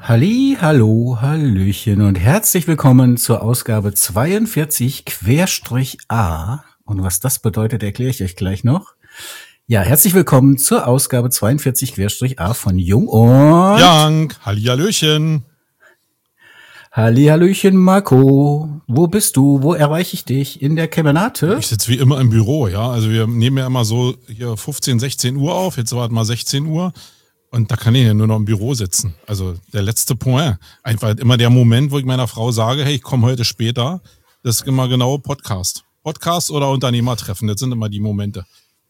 Hallo, Hallöchen und herzlich willkommen zur Ausgabe 42-A. Und was das bedeutet, erkläre ich euch gleich noch. Ja, herzlich willkommen zur Ausgabe 42-A von Jung und Young. Hallihallöchen. Hallihallöchen, Marco. Wo bist du? Wo erreiche ich dich? In der Kemenate? Ich sitze wie immer im Büro, ja. Also wir nehmen ja immer so hier 15, 16 Uhr auf. Jetzt war es mal 16 Uhr. Und da kann ich ja nur noch im Büro sitzen. Also der letzte Point. Einfach immer der Moment, wo ich meiner Frau sage, hey, ich komme heute später. Das ist immer genau Podcast. Podcast oder Unternehmertreffen. Das sind immer die Momente.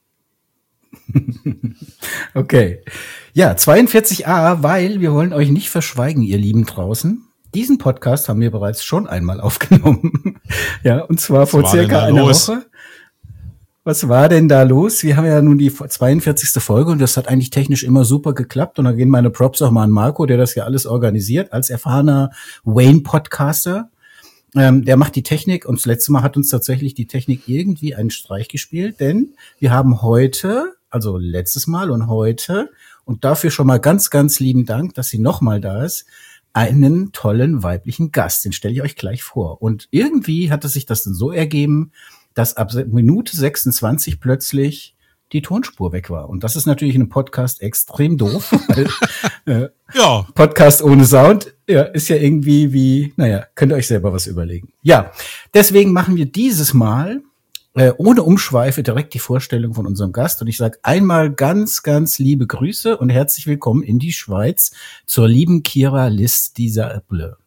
Okay. Ja, 42a, weil wir wollen euch nicht verschweigen, ihr Lieben draußen. Diesen Podcast haben wir bereits schon einmal aufgenommen. Ja, und zwar vor circa einer Woche. Was war denn da los? Wir haben ja nun die 42. Folge und das hat eigentlich technisch immer super geklappt. Und da gehen meine Props auch mal an Marco, der das ja alles organisiert, als erfahrener Wayne-Podcaster. Der macht die Technik und das letzte Mal hat uns tatsächlich die Technik irgendwie einen Streich gespielt, denn wir haben heute, also letztes Mal und heute, und dafür schon mal ganz, ganz lieben Dank, dass sie nochmal da ist, einen tollen weiblichen Gast. Den stelle ich euch gleich vor. Und irgendwie hat es sich das dann so ergeben, dass ab Minute 26 plötzlich die Tonspur weg war. Und das ist natürlich in einem Podcast extrem doof. Weil, ja. Podcast ohne Sound ist ja irgendwie wie, könnt ihr euch selber was überlegen. Ja, deswegen machen wir dieses Mal ohne Umschweife direkt die Vorstellung von unserem Gast. Und ich sage einmal ganz, ganz liebe Grüße und herzlich willkommen in die Schweiz zur lieben Kira Liss Diable.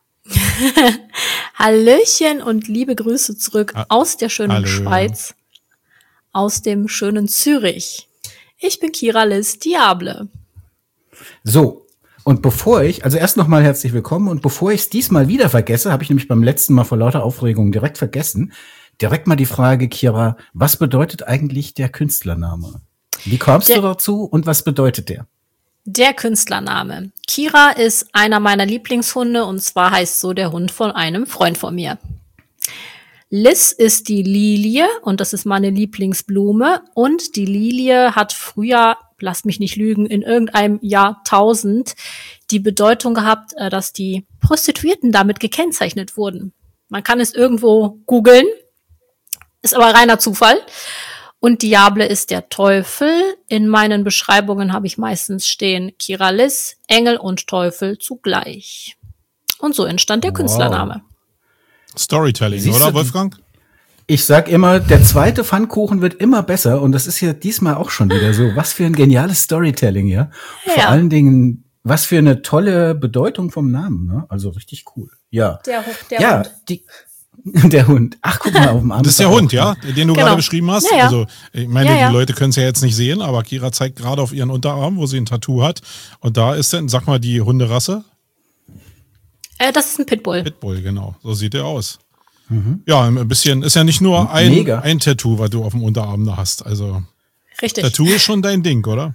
Hallöchen und liebe Grüße zurück aus der schönen Schweiz, aus dem schönen Zürich. Ich bin Kira Liss Diable. So, und erst nochmal herzlich willkommen und bevor ich es diesmal wieder vergesse, habe ich nämlich beim letzten Mal vor lauter Aufregung direkt vergessen, direkt mal die Frage, Kira, was bedeutet eigentlich der Künstlername? Wie kommst du dazu und was bedeutet der? Der Künstlername. Kira ist einer meiner Lieblingshunde und zwar heißt so der Hund von einem Freund von mir. Liz ist die Lilie und das ist meine Lieblingsblume und die Lilie hat früher, lasst mich nicht lügen, in irgendeinem Jahrtausend die Bedeutung gehabt, dass die Prostituierten damit gekennzeichnet wurden. Man kann es irgendwo googeln, ist aber reiner Zufall. Und Diable ist der Teufel. In meinen Beschreibungen habe ich meistens stehen Kira Liss, Engel und Teufel zugleich. Und so entstand der Künstlername. Storytelling, Siehst oder du, Wolfgang? Ich sag immer, der zweite Pfannkuchen wird immer besser und das ist ja diesmal auch schon wieder so. Was für ein geniales Storytelling, ja. Vor allen Dingen, was für eine tolle Bedeutung vom Namen, ne? Also richtig cool. Ja. Der Hund. Der Hund. Ach, guck mal auf dem Arm. Das ist der Hund, ja, den du gerade beschrieben hast. Ja. Also, ich meine, die Leute können es ja jetzt nicht sehen, aber Kira zeigt gerade auf ihren Unterarm, wo sie ein Tattoo hat. Und da ist dann, sag mal, die Hunderasse. Das ist ein Pitbull. Pitbull, genau. So sieht er aus. Mhm. Ja, ein bisschen, ist ja nicht nur ein Tattoo, was du auf dem Unterarm da hast. Also, richtig. Tattoo ist schon dein Ding, oder?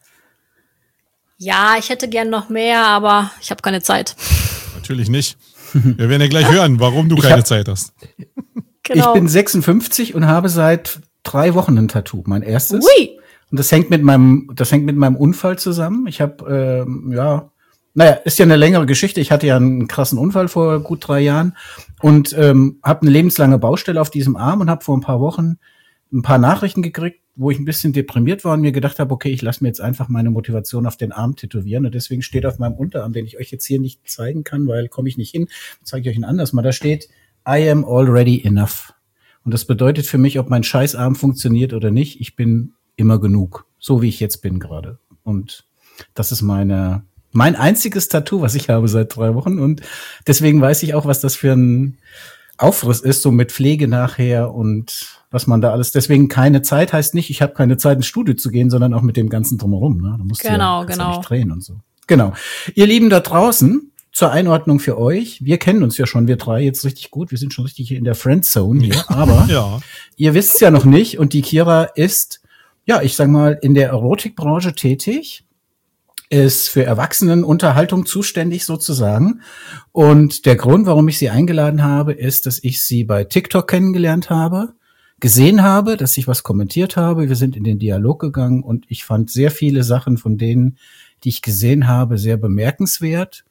Ja, ich hätte gern noch mehr, aber ich habe keine Zeit. Natürlich nicht. Wir werden ja gleich hören, warum du keine Zeit hast. Genau. Ich bin 56 und habe seit 3 Wochen ein Tattoo, mein erstes. Ui. Und das hängt mit meinem Unfall zusammen. Ich habe, ist ja eine längere Geschichte. Ich hatte ja einen krassen Unfall vor gut 3 Jahren und habe eine lebenslange Baustelle auf diesem Arm und habe vor ein paar Wochen ein paar Nachrichten gekriegt, wo ich ein bisschen deprimiert war und mir gedacht habe, okay, ich lasse mir jetzt einfach meine Motivation auf den Arm tätowieren. Und deswegen steht auf meinem Unterarm, den ich euch jetzt hier nicht zeigen kann, weil komme ich nicht hin, zeige ich euch ein anderes Mal. Da steht, I am already enough. Und das bedeutet für mich, ob mein Scheißarm funktioniert oder nicht, ich bin immer genug. So wie ich jetzt bin gerade. Und das ist mein einziges Tattoo, was ich habe seit 3 Wochen. Und deswegen weiß ich auch, was das für ein Aufriss ist, so mit Pflege nachher und was man da alles. Deswegen keine Zeit heißt nicht, ich habe keine Zeit ins Studio zu gehen, sondern auch mit dem ganzen Drumherum. Ne? Da musst du ja nicht drehen und so. Genau. Ihr Lieben da draußen, zur Einordnung für euch. Wir kennen uns ja schon, wir 3 jetzt richtig gut. Wir sind schon richtig hier in der Friendzone hier. Aber ihr wisst es ja noch nicht. Und die Kira ist, ich sag mal, in der Erotikbranche tätig. Ist für Erwachsenenunterhaltung zuständig sozusagen. Und der Grund, warum ich sie eingeladen habe, ist, dass ich sie bei TikTok kennengelernt habe, gesehen habe, dass ich was kommentiert habe. Wir sind in den Dialog gegangen und ich fand sehr viele Sachen von denen, die ich gesehen habe, sehr bemerkenswert.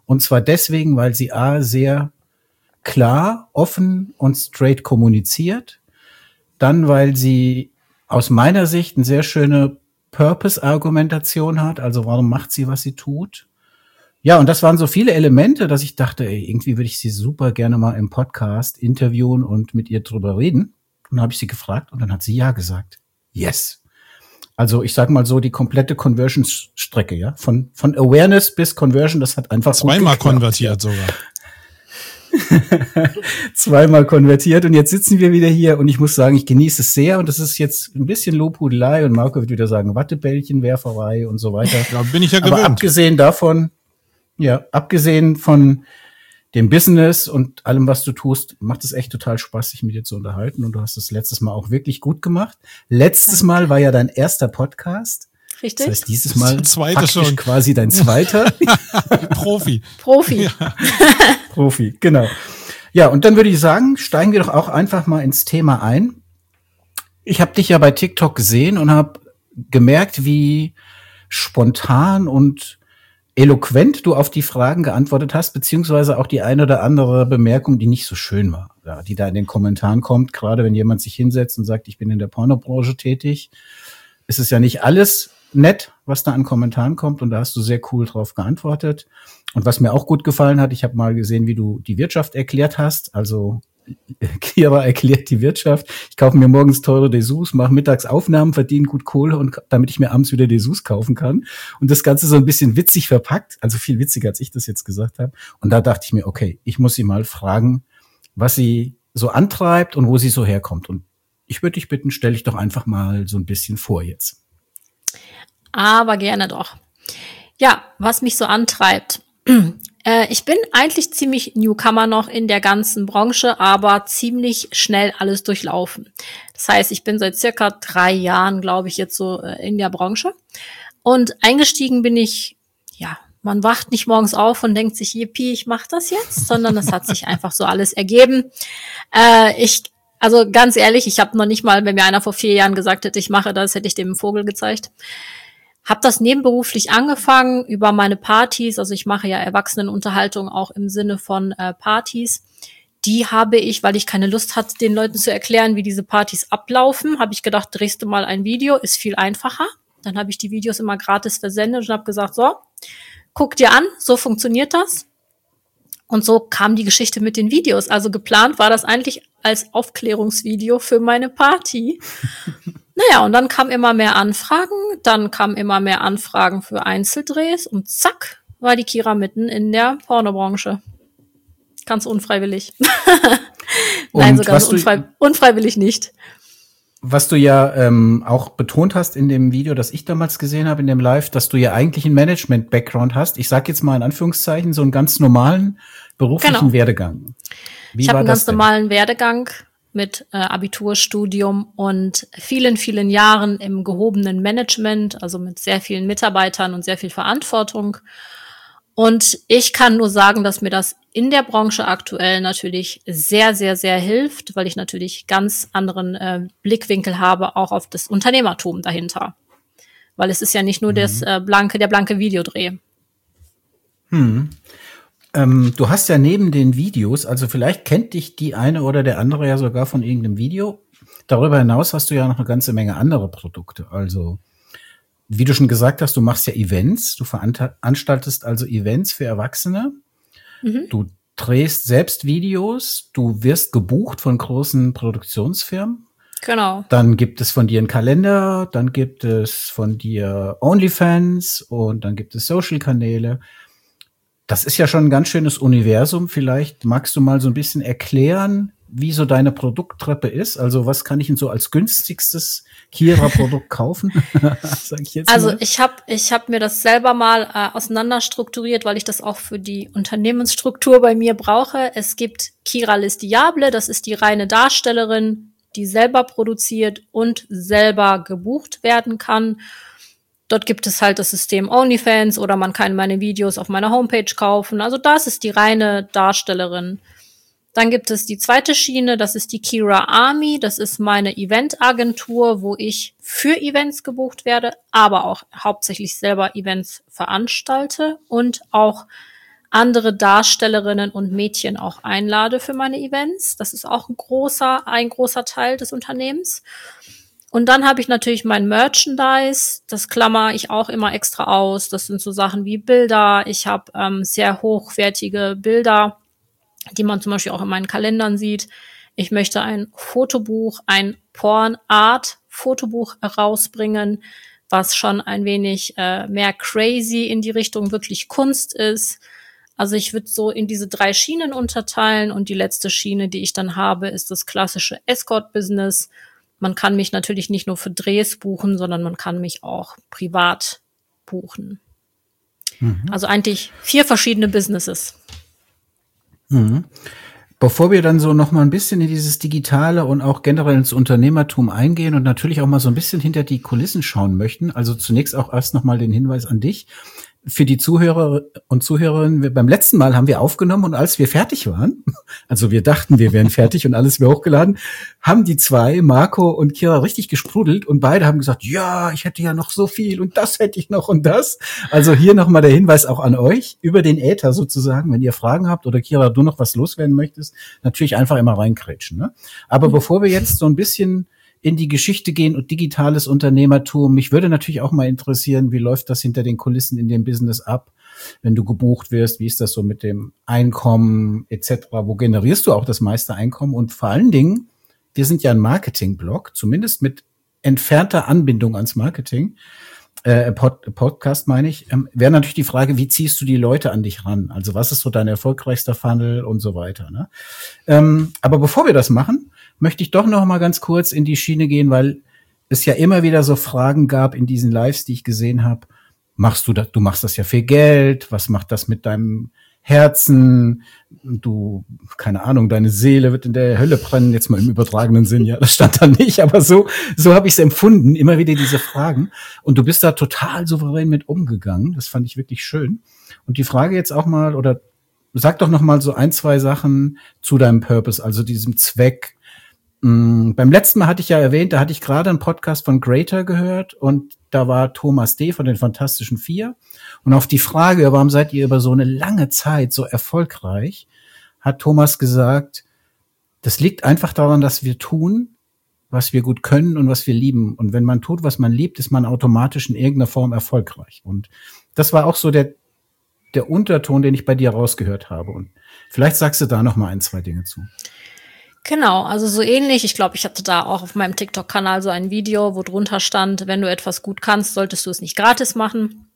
Und zwar deswegen, weil sie sehr klar, offen und straight kommuniziert. Dann, weil sie aus meiner Sicht eine sehr schöne Purpose-Argumentation hat. Also warum macht sie, was sie tut? Ja, und das waren so viele Elemente, dass ich dachte, ey, irgendwie würde ich sie super gerne mal im Podcast interviewen und mit ihr drüber reden. Und dann habe ich sie gefragt und dann hat sie ja gesagt. Yes. Also ich sag mal so, die komplette Conversion-Strecke, ja. Von Awareness bis Conversion, das hat einfach zweimal konvertiert sogar. Zweimal konvertiert und jetzt sitzen wir wieder hier und ich muss sagen, ich genieße es sehr und das ist jetzt ein bisschen Lobhudelei und Marco wird wieder sagen, Wattebällchenwerferei und so weiter. Da bin ich ja gewöhnt. Aber abgesehen von dem Business und allem, was du tust, macht es echt total Spaß, sich mit dir zu unterhalten und du hast das letztes Mal auch wirklich gut gemacht. Letztes Mal war ja dein erster Podcast. Richtig. Das heißt, dieses Mal Zweite schon. quasi dein zweiter. Profi. Ja. Profi, genau. Ja, und dann würde ich sagen, steigen wir doch auch einfach mal ins Thema ein. Ich habe dich ja bei TikTok gesehen und habe gemerkt, wie spontan und eloquent du auf die Fragen geantwortet hast, beziehungsweise auch die eine oder andere Bemerkung, die nicht so schön war, ja, die da in den Kommentaren kommt, gerade wenn jemand sich hinsetzt und sagt, ich bin in der Pornobranche tätig, ist es ja nicht alles nett, was da an Kommentaren kommt und da hast du sehr cool drauf geantwortet. Und was mir auch gut gefallen hat, ich habe mal gesehen, wie du die Wirtschaft erklärt hast, also Kira erklärt die Wirtschaft. Ich kaufe mir morgens teure Dessous, mache mittags Aufnahmen, verdiene gut Kohle und damit ich mir abends wieder Dessous kaufen kann. Und das Ganze so ein bisschen witzig verpackt, also viel witziger, als ich das jetzt gesagt habe. Und da dachte ich mir, okay, ich muss sie mal fragen, was sie so antreibt und wo sie so herkommt. Und ich würde dich bitten, stell dich doch einfach mal so ein bisschen vor jetzt. Aber gerne doch. Ja, was mich so antreibt. Ich bin eigentlich ziemlich Newcomer noch in der ganzen Branche, aber ziemlich schnell alles durchlaufen. Das heißt, ich bin seit circa 3 Jahren, glaube ich, jetzt so in der Branche. Und eingestiegen bin ich, ja, man wacht nicht morgens auf und denkt sich, yippie, ich mache das jetzt, sondern das hat sich einfach so alles ergeben. Also ganz ehrlich, ich habe noch nicht mal, wenn mir einer vor 4 Jahren gesagt hätte, ich mache das, hätte ich dem einen Vogel gezeigt. Hab das nebenberuflich angefangen über meine Partys, also ich mache ja Erwachsenenunterhaltung auch im Sinne von Partys. Die habe ich, weil ich keine Lust hatte, den Leuten zu erklären, wie diese Partys ablaufen, habe ich gedacht, drehst du mal ein Video, ist viel einfacher. Dann habe ich die Videos immer gratis versendet und habe gesagt, so, guck dir an, so funktioniert das. Und so kam die Geschichte mit den Videos. Also geplant war das eigentlich als Aufklärungsvideo für meine Party. Naja, und dann kamen immer mehr Anfragen, für Einzeldrehs und zack, war die Kira mitten in der Pornobranche. Ganz unfreiwillig. Nein, sogar so unfreiwillig nicht. Was du ja auch betont hast in dem Video, das ich damals gesehen habe, in dem Live, dass du ja eigentlich einen Management-Background hast. Ich sage jetzt mal in Anführungszeichen, so einen ganz normalen beruflichen Werdegang. Ich habe einen ganz normalen Werdegang mit Abitur, Studium und vielen, vielen Jahren im gehobenen Management, also mit sehr vielen Mitarbeitern und sehr viel Verantwortung. Und ich kann nur sagen, dass mir das in der Branche aktuell natürlich sehr, sehr, sehr hilft, weil ich natürlich ganz anderen Blickwinkel habe, auch auf das Unternehmertum dahinter. Weil es ist ja nicht nur der blanke Videodreh. Du hast ja neben den Videos, also vielleicht kennt dich die eine oder der andere ja sogar von irgendeinem Video. Darüber hinaus hast du ja noch eine ganze Menge andere Produkte. Also, wie du schon gesagt hast, du machst ja Events. Du veranstaltest also Events für Erwachsene. Du drehst selbst Videos. Du wirst gebucht von großen Produktionsfirmen. Genau. Dann gibt es von dir einen Kalender, dann gibt es von dir OnlyFans und dann gibt es Social-Kanäle. Das ist ja schon ein ganz schönes Universum. Vielleicht magst du mal so ein bisschen erklären, wie so deine Produkttreppe ist. Also was kann ich denn so als günstigstes Kira-Produkt kaufen? Sag ich jetzt also mal. ich hab mir das selber mal auseinanderstrukturiert, weil ich das auch für die Unternehmensstruktur bei mir brauche. Es gibt Kira Listiable, das ist die reine Darstellerin, die selber produziert und selber gebucht werden kann. Dort gibt es halt das System OnlyFans oder man kann meine Videos auf meiner Homepage kaufen. Also das ist die reine Darstellerin. Dann gibt es die zweite Schiene, das ist die Kira Army. Das ist meine Eventagentur, wo ich für Events gebucht werde, aber auch hauptsächlich selber Events veranstalte und auch andere Darstellerinnen und Mädchen auch einlade für meine Events. Das ist auch ein großer Teil des Unternehmens. Und dann habe ich natürlich mein Merchandise, das klammer ich auch immer extra aus. Das sind so Sachen wie Bilder. Ich habe sehr hochwertige Bilder, die man zum Beispiel auch in meinen Kalendern sieht. Ich möchte ein Fotobuch, ein Porn-Art-Fotobuch herausbringen, was schon ein wenig mehr crazy in die Richtung wirklich Kunst ist. Also ich würde so in diese 3 Schienen unterteilen und die letzte Schiene, die ich dann habe, ist das klassische Escort-Business. Man kann mich natürlich nicht nur für Drehs buchen, sondern man kann mich auch privat buchen. Also eigentlich 4 verschiedene Businesses. Bevor wir dann so noch mal ein bisschen in dieses Digitale und auch generell ins Unternehmertum eingehen und natürlich auch mal so ein bisschen hinter die Kulissen schauen möchten, also zunächst auch erst noch mal den Hinweis an dich. Für die Zuhörer und Zuhörerinnen, beim letzten Mal haben wir aufgenommen und als wir fertig waren, also wir dachten, wir wären fertig und alles wäre hochgeladen, haben die 2, Marco und Kira, richtig gesprudelt und beide haben gesagt, ja, ich hätte ja noch so viel und das hätte ich noch und das. Also hier nochmal der Hinweis auch an euch, über den Äther sozusagen, wenn ihr Fragen habt oder Kira, du noch was loswerden möchtest, natürlich einfach immer reinkrätschen. Ne? Aber bevor wir jetzt so ein bisschen in die Geschichte gehen und digitales Unternehmertum. Mich würde natürlich auch mal interessieren, wie läuft das hinter den Kulissen in dem Business ab, wenn du gebucht wirst? Wie ist das so mit dem Einkommen etc.? Wo generierst du auch das meiste Einkommen? Und vor allen Dingen, wir sind ja ein Marketing-Blog, zumindest mit entfernter Anbindung ans Marketing. Podcast meine ich, wäre natürlich die Frage, wie ziehst du die Leute an dich ran? Also was ist so dein erfolgreichster Funnel und so weiter, ne? Aber bevor wir das machen, möchte ich doch noch mal ganz kurz in die Schiene gehen, weil es ja immer wieder so Fragen gab in diesen Lives, die ich gesehen habe. Du machst das ja für Geld, was macht das mit deinem Herzen? Du, keine Ahnung, deine Seele wird in der Hölle brennen, jetzt mal im übertragenen Sinn, ja, das stand da nicht, aber so habe ich es empfunden, immer wieder diese Fragen. Und du bist da total souverän mit umgegangen, das fand ich wirklich schön. Und die Frage jetzt auch mal, oder sag doch noch mal so 1, 2 Sachen zu deinem Purpose, also diesem Zweck. Beim letzten Mal hatte ich ja erwähnt, da hatte ich gerade einen Podcast von Greater gehört und da war Thomas D. von den Fantastischen 4. Und auf die Frage, warum seid ihr über so eine lange Zeit so erfolgreich, hat Thomas gesagt, das liegt einfach daran, dass wir tun, was wir gut können und was wir lieben. Und wenn man tut, was man liebt, ist man automatisch in irgendeiner Form erfolgreich. Und das war auch so der Unterton, den ich bei dir rausgehört habe. Und vielleicht sagst du da noch mal 1, 2 Dinge zu. Genau, also so ähnlich. Ich glaube, ich hatte da auch auf meinem TikTok-Kanal so ein Video, wo drunter stand, wenn du etwas gut kannst, solltest du es nicht gratis machen.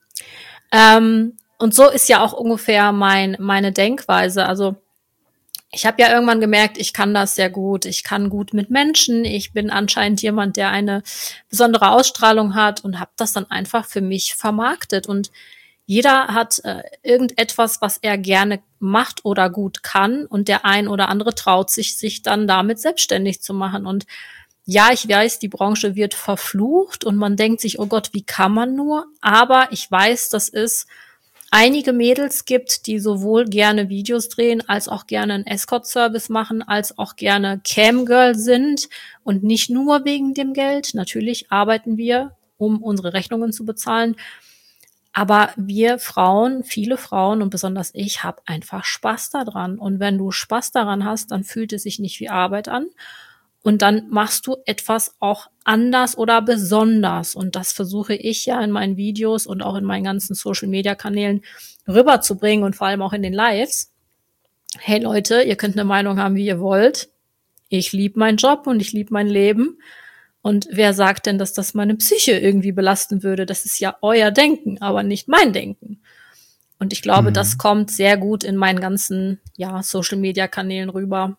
Und so ist ja auch ungefähr meine Denkweise. Also ich habe ja irgendwann gemerkt, ich kann das sehr gut. Ich kann gut mit Menschen. Ich bin anscheinend jemand, der eine besondere Ausstrahlung hat und habe das dann einfach für mich vermarktet. Und jeder hat irgendetwas, was er gerne macht oder gut kann und der ein oder andere traut sich dann damit selbstständig zu machen. Und ja, ich weiß, die Branche wird verflucht und man denkt sich, oh Gott, wie kann man nur? Aber ich weiß, dass es einige Mädels gibt, die sowohl gerne Videos drehen, als auch gerne einen Escort-Service machen, als auch gerne Camgirl sind und nicht nur wegen dem Geld. Natürlich arbeiten wir, um unsere Rechnungen zu bezahlen. Aber wir Frauen, viele Frauen und besonders ich, habe einfach Spaß daran. Und wenn du Spaß daran hast, dann fühlt es sich nicht wie Arbeit an. Und dann machst du etwas auch anders oder besonders. Und das versuche ich ja in meinen Videos und auch in meinen ganzen Social-Media-Kanälen rüberzubringen und vor allem auch in den Lives. Hey Leute, ihr könnt eine Meinung haben, wie ihr wollt. Ich liebe meinen Job und ich liebe mein Leben. Und wer sagt denn, dass das meine Psyche irgendwie belasten würde? Das ist ja euer Denken, aber nicht mein Denken. Und ich glaube, das kommt sehr gut in meinen ganzen Social-Media-Kanälen rüber.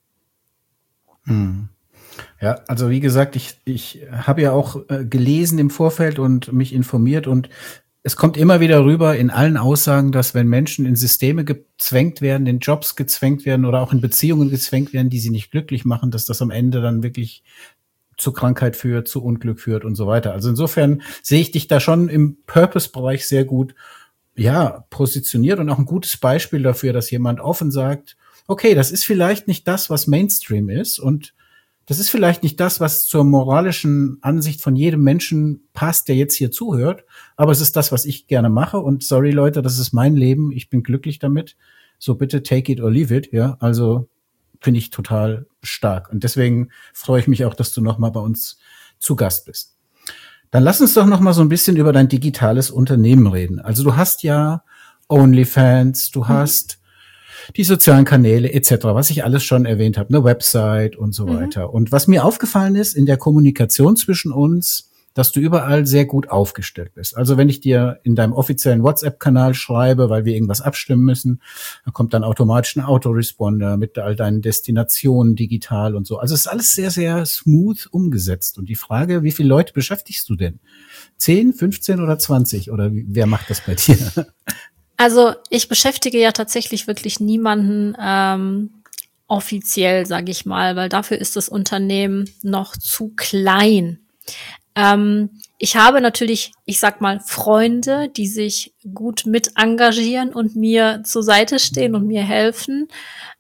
Ja, also wie gesagt, ich habe ja auch gelesen im Vorfeld und mich informiert und es kommt immer wieder rüber in allen Aussagen, dass wenn Menschen in Systeme gezwängt werden, in Jobs gezwängt werden oder auch in Beziehungen gezwängt werden, die sie nicht glücklich machen, dass das am Ende dann wirklich zu Krankheit führt, zu Unglück führt und so weiter. Also insofern sehe ich dich da schon im Purpose-Bereich sehr gut, positioniert und auch ein gutes Beispiel dafür, dass jemand offen sagt, okay, das ist vielleicht nicht das, was Mainstream ist und das ist vielleicht nicht das, was zur moralischen Ansicht von jedem Menschen passt, der jetzt hier zuhört, aber es ist das, was ich gerne mache. Und sorry, Leute, das ist mein Leben. Ich bin glücklich damit. So bitte take it or leave it. Ja, also finde ich total stark. Und deswegen freue ich mich auch, dass du noch mal bei uns zu Gast bist. Dann lass uns doch noch mal so ein bisschen über dein digitales Unternehmen reden. Also du hast ja OnlyFans, du hast die sozialen Kanäle etc., was ich alles schon erwähnt habe, eine Website und so weiter. Und was mir aufgefallen ist in der Kommunikation zwischen uns, dass du überall sehr gut aufgestellt bist. Also wenn ich dir in deinem offiziellen WhatsApp-Kanal schreibe, weil wir irgendwas abstimmen müssen, dann kommt dann automatisch ein Autoresponder mit all deinen Destinationen digital und so. Also es ist alles sehr, sehr smooth umgesetzt. Und die Frage, wie viele Leute beschäftigst du denn? 10, 15 oder 20? Oder wer macht das bei dir? Also ich beschäftige ja tatsächlich wirklich niemanden offiziell, sage ich mal, weil dafür ist das Unternehmen noch zu klein. Ich habe natürlich, ich sag mal, Freunde, die sich gut mit engagieren und mir zur Seite stehen und mir helfen.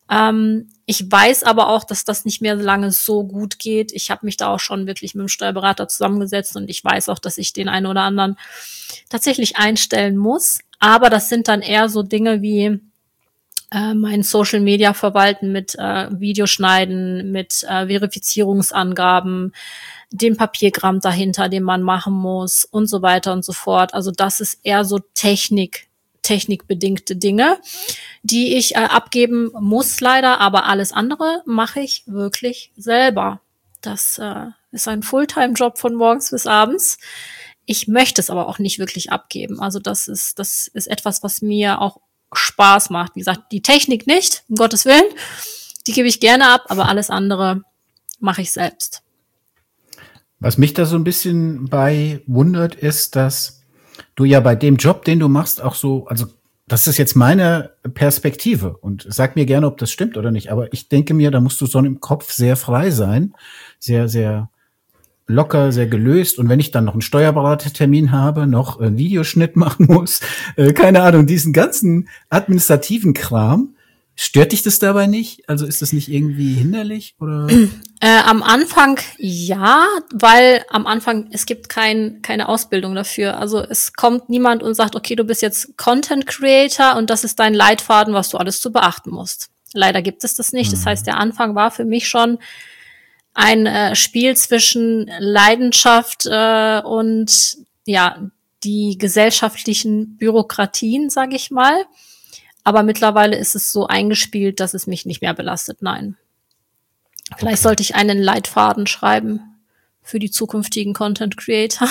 Ich weiß aber auch, dass das nicht mehr lange so gut geht. Ich habe mich da auch schon wirklich mit dem Steuerberater zusammengesetzt und ich weiß auch, dass ich den einen oder anderen tatsächlich einstellen muss. Aber das sind dann eher so Dinge wie mein Social Media verwalten mit Videoschneiden, mit Verifizierungsangaben, dem Papierkram dahinter, den man machen muss und so weiter und so fort. Also das ist eher so technikbedingte Dinge, die ich abgeben muss leider, aber alles andere mache ich wirklich selber. Das ist ein Fulltime-Job von morgens bis abends. Ich möchte es aber auch nicht wirklich abgeben. Also das ist etwas, was mir auch Spaß macht. Wie gesagt, die Technik nicht, um Gottes Willen. Die gebe ich gerne ab, aber alles andere mache ich selbst. Was mich da so ein bisschen bei wundert, ist, dass du ja bei dem Job, den du machst, auch so, also das ist jetzt meine Perspektive und sag mir gerne, ob das stimmt oder nicht, aber ich denke mir, da musst du so im Kopf sehr frei sein, sehr, sehr locker, sehr gelöst. Und wenn ich dann noch einen Steuerberatertermin habe, noch einen Videoschnitt machen muss, keine Ahnung, diesen ganzen administrativen Kram, stört dich das dabei nicht? Also ist das nicht irgendwie hinderlich oder? Am Anfang ja, weil am Anfang es gibt keine Ausbildung dafür. Also es kommt niemand und sagt, okay, du bist jetzt Content Creator und das ist dein Leitfaden, was du alles zu beachten musst. Leider gibt es das nicht. Das heißt, der Anfang war für mich schon ein Spiel zwischen Leidenschaft und ja die gesellschaftlichen Bürokratien, sage ich mal. Aber mittlerweile ist es so eingespielt, dass es mich nicht mehr belastet. Nein. Vielleicht sollte ich einen Leitfaden schreiben für die zukünftigen Content Creator.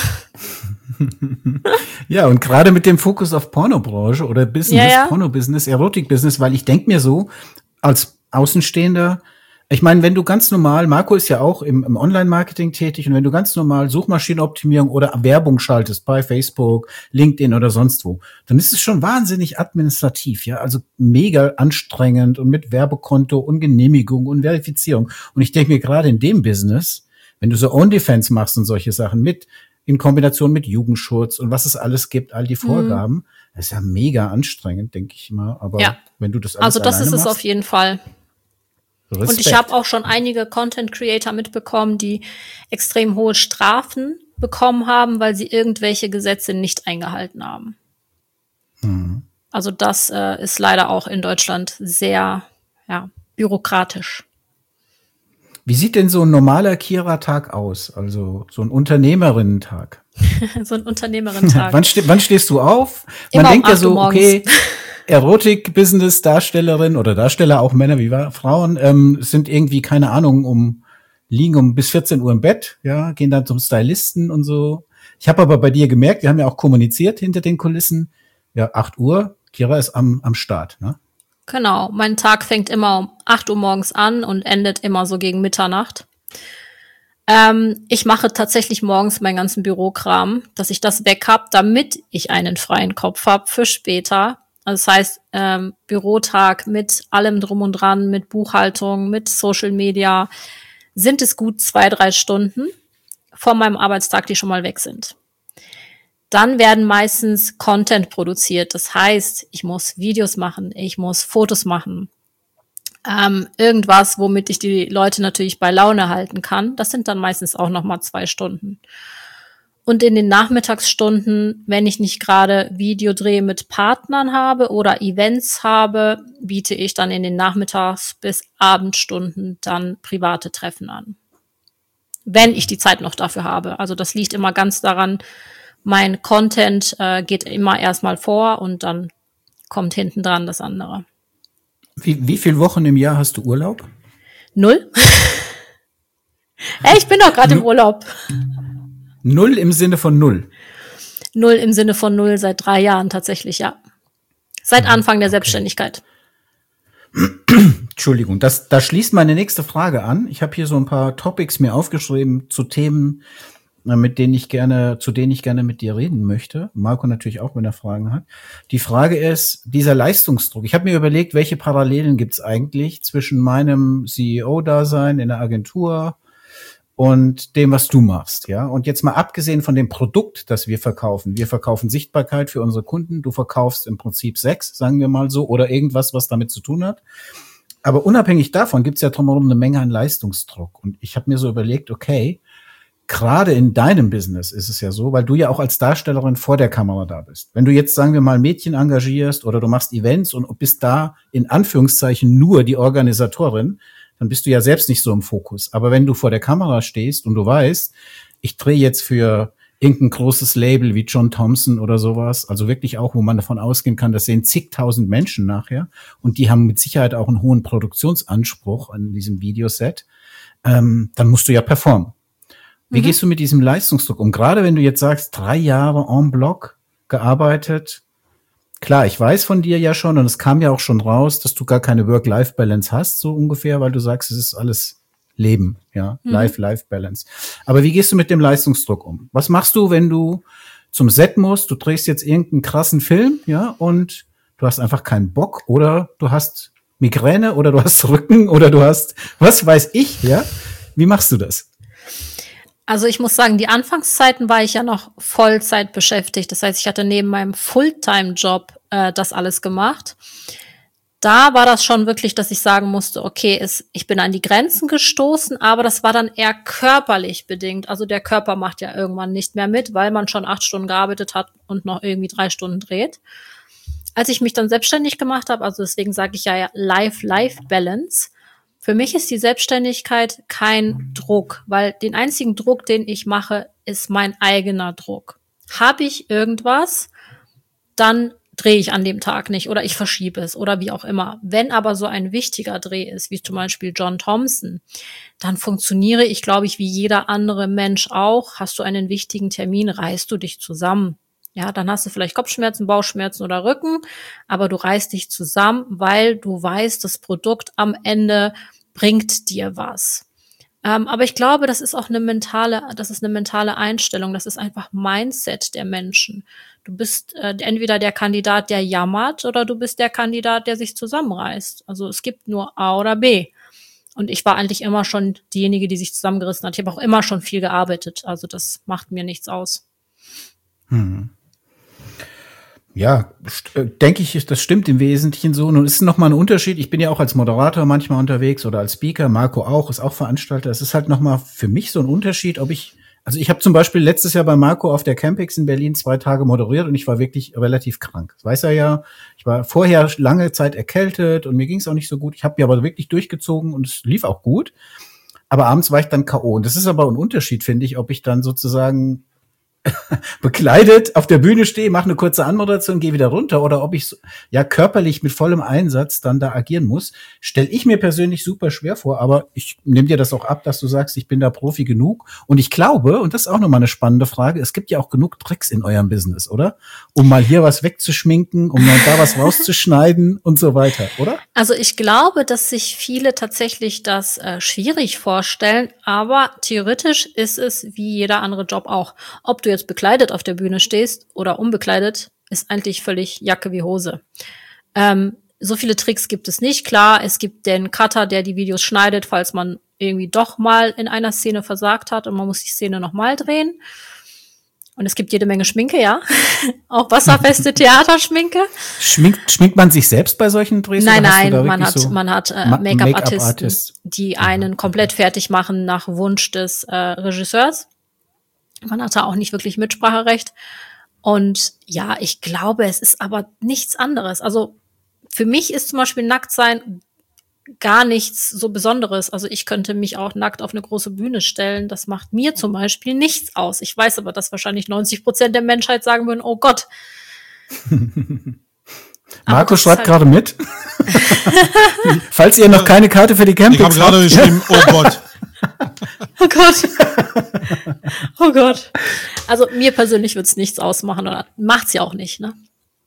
Ja, und gerade mit dem Fokus auf Pornobranche oder Business, Ja. Porno-Business, Erotik-Business, weil ich denke mir so, als Außenstehender, ich meine, wenn du ganz normal, Marco ist ja auch im Online-Marketing tätig, und wenn du ganz normal Suchmaschinenoptimierung oder Werbung schaltest bei Facebook, LinkedIn oder sonst wo, dann ist es schon wahnsinnig administrativ, ja, also mega anstrengend und mit Werbekonto und Genehmigung und Verifizierung. Und ich denke mir gerade in dem Business, wenn du so OnlyFans machst und solche Sachen mit, in Kombination mit Jugendschutz und was es alles gibt, all die Vorgaben, das ist ja mega anstrengend, denke ich mal. Aber ja. Wenn du das alles Also das ist es machst, auf jeden Fall. Respekt. Und ich habe auch schon einige Content Creator mitbekommen, die extrem hohe Strafen bekommen haben, weil sie irgendwelche Gesetze nicht eingehalten haben. Also das ist leider auch in Deutschland sehr bürokratisch. Wie sieht denn so ein normaler Kira-Tag aus? Also so ein Unternehmerinnen-Tag? So ein Unternehmerin-Tag. Wann stehst du auf? Man Immer denkt um ja 8 Uhr so, morgens. okay, Erotik-Business, Darstellerin oder Darsteller, auch Männer wie Frauen, sind irgendwie, keine Ahnung, liegen um bis 14 Uhr im Bett, ja, gehen dann zum Stylisten und so. Ich habe aber bei dir gemerkt, wir haben ja auch kommuniziert hinter den Kulissen, ja, 8 Uhr, Kira ist am Start, ne? Genau, mein Tag fängt immer um 8 Uhr morgens an und endet immer so gegen Mitternacht. Ich mache tatsächlich morgens meinen ganzen Bürokram, dass ich das weg hab, damit ich einen freien Kopf hab für später. Also das heißt, Bürotag mit allem drum und dran, mit Buchhaltung, mit Social Media, sind es gut 2-3 Stunden von meinem Arbeitstag, die schon mal weg sind. Dann werden meistens Content produziert. Das heißt, ich muss Videos machen, ich muss Fotos machen. Irgendwas, womit ich die Leute natürlich bei Laune halten kann. Das sind dann meistens auch nochmal 2 Stunden. Und in den Nachmittagsstunden, wenn ich nicht gerade Videodreh mit Partnern habe oder Events habe, biete ich dann in den Nachmittags- bis Abendstunden dann private Treffen an. Wenn ich die Zeit noch dafür habe. Also das liegt immer ganz daran, mein Content geht immer erstmal vor und dann kommt hinten dran das andere. Wie viele Wochen im Jahr hast du Urlaub? 0. Hey, ich bin doch gerade im Urlaub. 0 im Sinne von 0? 0 im Sinne von 0 seit 3 Jahren tatsächlich, ja. Seit Anfang der Selbstständigkeit. Entschuldigung, da schließt meine nächste Frage an. Ich habe hier so ein paar Topics mir aufgeschrieben zu Themen, zu denen ich gerne mit dir reden möchte. Marco natürlich auch, wenn er Fragen hat. Die Frage ist, dieser Leistungsdruck. Ich habe mir überlegt, welche Parallelen gibt es eigentlich zwischen meinem CEO-Dasein in der Agentur und dem, was du machst, ja? Und jetzt mal abgesehen von dem Produkt, das wir verkaufen. Wir verkaufen Sichtbarkeit für unsere Kunden. Du verkaufst im Prinzip Sex, sagen wir mal so, oder irgendwas, was damit zu tun hat. Aber unabhängig davon gibt es ja drumherum eine Menge an Leistungsdruck. Und ich habe mir so überlegt, okay, gerade in deinem Business ist es ja so, weil du ja auch als Darstellerin vor der Kamera da bist. Wenn du jetzt, sagen wir mal, Mädchen engagierst oder du machst Events und bist da in Anführungszeichen nur die Organisatorin, dann bist du ja selbst nicht so im Fokus. Aber wenn du vor der Kamera stehst und du weißt, ich drehe jetzt für irgendein großes Label wie John Thompson oder sowas, also wirklich auch, wo man davon ausgehen kann, das sehen zigtausend Menschen nachher und die haben mit Sicherheit auch einen hohen Produktionsanspruch an diesem Videoset, dann musst du ja performen. Wie gehst du mit diesem Leistungsdruck um? Gerade wenn du jetzt sagst, 3 Jahre en bloc gearbeitet. Klar, ich weiß von dir ja schon, und es kam ja auch schon raus, dass du gar keine Work-Life-Balance hast, so ungefähr, weil du sagst, es ist alles Leben, ja, Life-Balance. Aber wie gehst du mit dem Leistungsdruck um? Was machst du, wenn du zum Set musst, du drehst jetzt irgendeinen krassen Film, ja, und du hast einfach keinen Bock oder du hast Migräne oder du hast Rücken oder du hast, was weiß ich, ja? Wie machst du das? Also ich muss sagen, die Anfangszeiten war ich ja noch Vollzeit beschäftigt. Das heißt, ich hatte neben meinem Fulltime-Job das alles gemacht. Da war das schon wirklich, dass ich sagen musste, okay, ich bin an die Grenzen gestoßen, aber das war dann eher körperlich bedingt. Also der Körper macht ja irgendwann nicht mehr mit, weil man schon 8 Stunden gearbeitet hat und noch irgendwie 3 Stunden dreht. Als ich mich dann selbstständig gemacht habe, also deswegen sage ich ja Life-Balance, für mich ist die Selbstständigkeit kein Druck, weil den einzigen Druck, den ich mache, ist mein eigener Druck. Habe ich irgendwas, dann drehe ich an dem Tag nicht oder ich verschiebe es oder wie auch immer. Wenn aber so ein wichtiger Dreh ist, wie zum Beispiel John Thompson, dann funktioniere ich, glaube ich, wie jeder andere Mensch auch. Hast du einen wichtigen Termin, reißt du dich zusammen. Ja, dann hast du vielleicht Kopfschmerzen, Bauchschmerzen oder Rücken, aber du reißt dich zusammen, weil du weißt, das Produkt am Ende bringt dir was. Aber ich glaube, das ist eine mentale Einstellung. Das ist einfach Mindset der Menschen. Du bist entweder der Kandidat, der jammert, oder du bist der Kandidat, der sich zusammenreißt. Also es gibt nur A oder B. Und ich war eigentlich immer schon diejenige, die sich zusammengerissen hat. Ich habe auch immer schon viel gearbeitet. Also das macht mir nichts aus. Ja, denke ich, das stimmt im Wesentlichen so. Nun ist noch mal ein Unterschied. Ich bin ja auch als Moderator manchmal unterwegs oder als Speaker. Marco auch, ist auch Veranstalter. Es ist halt noch mal für mich so ein Unterschied, also ich habe zum Beispiel letztes Jahr bei Marco auf der Campix in Berlin 2 Tage moderiert und ich war wirklich relativ krank. Das weiß er ja. Ich war vorher lange Zeit erkältet und mir ging es auch nicht so gut. Ich habe mir aber wirklich durchgezogen und es lief auch gut. Aber abends war ich dann K.O. Und das ist aber ein Unterschied, finde ich, ob ich dann sozusagen bekleidet auf der Bühne stehe, mache eine kurze Anmoderation, gehe wieder runter, oder ob ich ja körperlich mit vollem Einsatz dann da agieren muss, stelle ich mir persönlich super schwer vor, aber ich nehme dir das auch ab, dass du sagst, ich bin da Profi genug, und ich glaube, und das ist auch nochmal eine spannende Frage, es gibt ja auch genug Tricks in eurem Business, oder? Um mal hier was wegzuschminken, um mal da was rauszuschneiden und so weiter, oder? Also ich glaube, dass sich viele tatsächlich das schwierig vorstellen, aber theoretisch ist es wie jeder andere Job auch. Ob du jetzt bekleidet auf der Bühne stehst oder unbekleidet, ist eigentlich völlig Jacke wie Hose. So viele Tricks gibt es nicht. Klar, es gibt den Cutter, der die Videos schneidet, falls man irgendwie doch mal in einer Szene versagt hat und man muss die Szene nochmal drehen. Und es gibt jede Menge Schminke, ja. Auch wasserfeste Theaterschminke. Schminkt man sich selbst bei solchen Drehs? Nein, oder hast du da man wirklich hat Make-up-Artisten, Make-up-Artisten, die einen komplett fertig machen nach Wunsch des Regisseurs. Man hat da auch nicht wirklich Mitspracherecht. Und ja, ich glaube, es ist aber nichts anderes. Also für mich ist zum Beispiel Nacktsein gar nichts so Besonderes. Also ich könnte mich auch nackt auf eine große Bühne stellen. Das macht mir zum Beispiel nichts aus. Ich weiß aber, dass wahrscheinlich 90% der Menschheit sagen würden, oh Gott. Marco schreibt halt gerade mit. Falls ihr noch keine Karte für die Campings habt. Ich habe gerade geschrieben, oh Gott. Oh Gott. Oh Gott. Also mir persönlich wird's nichts ausmachen oder macht's ja auch nicht, ne?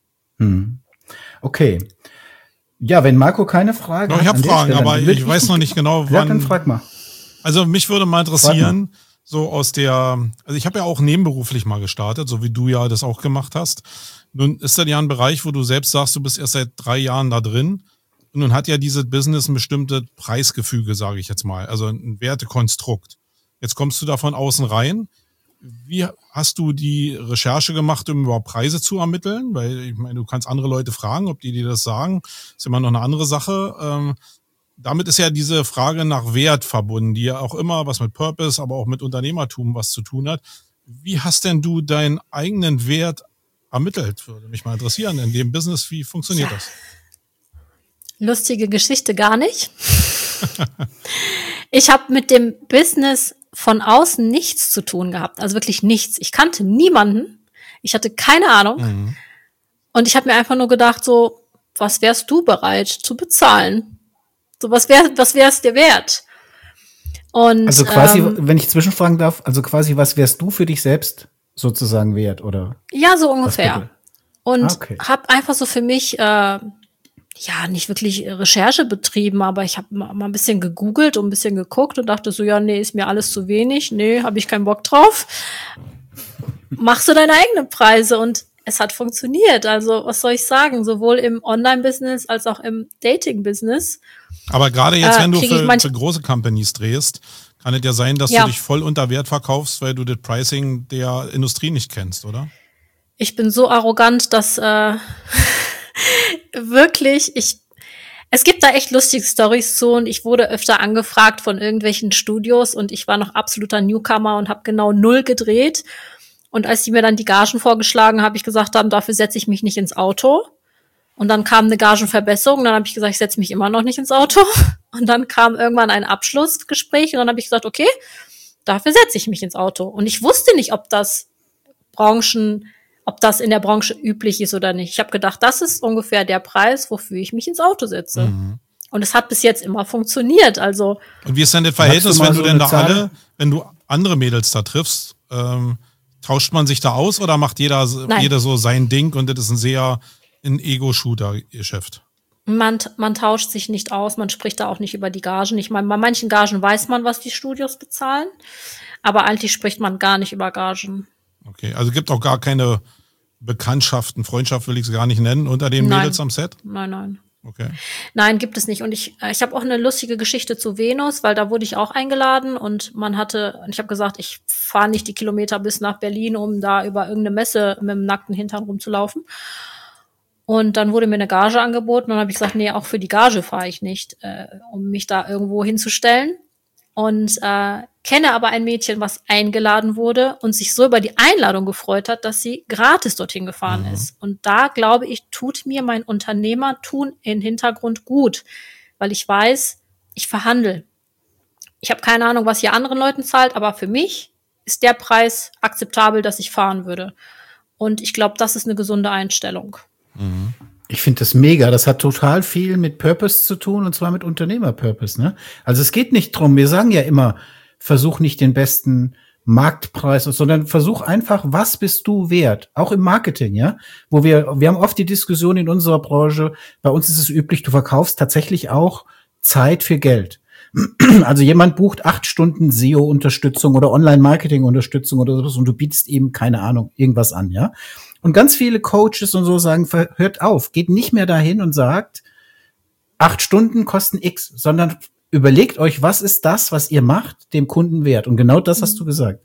Okay. Ja, wenn Marco keine Fragen hat. Ich habe Fragen, aber ich weiß noch nicht genau, wann. Ja, dann frag mal. Also mich würde mal interessieren, so aus also ich habe ja auch nebenberuflich mal gestartet, so wie du ja das auch gemacht hast. Nun ist das ja ein Bereich, wo du selbst sagst, du bist erst seit 3 Jahren da drin. Und nun hat ja dieses Business ein bestimmtes Preisgefüge, sage ich jetzt mal, also ein Wertekonstrukt. Jetzt kommst du da von außen rein. Wie hast du die Recherche gemacht, um überhaupt Preise zu ermitteln? Weil ich meine, du kannst andere Leute fragen, ob die dir das sagen. Ist immer noch eine andere Sache. Damit ist ja diese Frage nach Wert verbunden, die ja auch immer was mit Purpose, aber auch mit Unternehmertum was zu tun hat. Wie hast denn du deinen eigenen Wert ermittelt? Würde mich mal interessieren in dem Business. Wie funktioniert das? Lustige Geschichte gar nicht. Ich habe mit dem Business von außen nichts zu tun gehabt, also wirklich nichts. Ich kannte niemanden, ich hatte keine Ahnung und ich habe mir einfach nur gedacht, so, was wärst du bereit zu bezahlen? So, was wär's dir wert? Und also quasi, wenn ich zwischenfragen darf, also quasi, was wärst du für dich selbst sozusagen wert, oder? Ja, so ungefähr. Und okay. habe einfach so für mich nicht wirklich Recherche betrieben, aber ich habe mal ein bisschen gegoogelt und ein bisschen geguckt und dachte so, ja, nee, ist mir alles zu wenig, nee, habe ich keinen Bock drauf. Machst du deine eigenen Preise und es hat funktioniert. Also, was soll ich sagen, sowohl im Online-Business als auch im Dating-Business. Aber gerade jetzt, wenn du für große Companies drehst, kann es ja sein, dass du dich voll unter Wert verkaufst, weil du das Pricing der Industrie nicht kennst, oder? Ich bin so arrogant, dass wirklich, es gibt da echt lustige Storys zu und ich wurde öfter angefragt von irgendwelchen Studios und ich war noch absoluter Newcomer und habe genau 0 gedreht. Und als die mir dann die Gagen vorgeschlagen, habe ich gesagt, dafür setze ich mich nicht ins Auto. Und dann kam eine Gagenverbesserung, dann habe ich gesagt, ich setze mich immer noch nicht ins Auto. Und dann kam irgendwann ein Abschlussgespräch und dann habe ich gesagt, okay, dafür setze ich mich ins Auto. Und ich wusste nicht, ob das in der Branche üblich ist oder nicht. Ich habe gedacht, das ist ungefähr der Preis, wofür ich mich ins Auto setze. Und es hat bis jetzt immer funktioniert. Also. Und wie ist denn das Verhältnis, wenn du denn da wenn du andere Mädels da triffst, tauscht man sich da aus oder macht jeder so sein Ding und das ist ein Ego-Shooter-Geschäft? Man tauscht sich nicht aus, man spricht da auch nicht über die Gagen. Ich meine, bei manchen Gagen weiß man, was die Studios bezahlen, aber eigentlich spricht man gar nicht über Gagen. Okay, also gibt auch gar keine Bekanntschaften, Freundschaft will ich es gar nicht nennen, unter den Mädels am Set? Nein. Okay. Nein, gibt es nicht. Und ich habe auch eine lustige Geschichte zu Venus, weil da wurde ich auch eingeladen und ich habe gesagt, ich fahre nicht die Kilometer bis nach Berlin, um da über irgendeine Messe mit dem nackten Hintern rumzulaufen. Und dann wurde mir eine Gage angeboten und dann habe ich gesagt, nee, auch für die Gage fahre ich nicht, um mich da irgendwo hinzustellen. Und kenne aber ein Mädchen, was eingeladen wurde und sich so über die Einladung gefreut hat, dass sie gratis dorthin gefahren ist. Und da, glaube ich, tut mir mein Unternehmertun im Hintergrund gut, weil ich weiß, ich verhandle. Ich habe keine Ahnung, was ihr anderen Leuten zahlt, aber für mich ist der Preis akzeptabel, dass ich fahren würde. Und ich glaube, das ist eine gesunde Einstellung. Ich finde das mega. Das hat total viel mit Purpose zu tun, und zwar mit Unternehmer-Purpose, ne? Also es geht nicht drum, wir sagen ja immer, versuch nicht den besten Marktpreis, sondern versuch einfach, was bist du wert? Auch im Marketing, ja? Wir haben oft die Diskussion in unserer Branche, bei uns ist es üblich, du verkaufst tatsächlich auch Zeit für Geld. Also jemand bucht 8 Stunden SEO-Unterstützung oder Online-Marketing-Unterstützung oder sowas und du bietest ihm, keine Ahnung, irgendwas an, ja? Und ganz viele Coaches und so sagen, hört auf, geht nicht mehr dahin und sagt, 8 Stunden kosten X, sondern überlegt euch, was ist das, was ihr macht, dem Kunden wert? Und genau das hast du gesagt.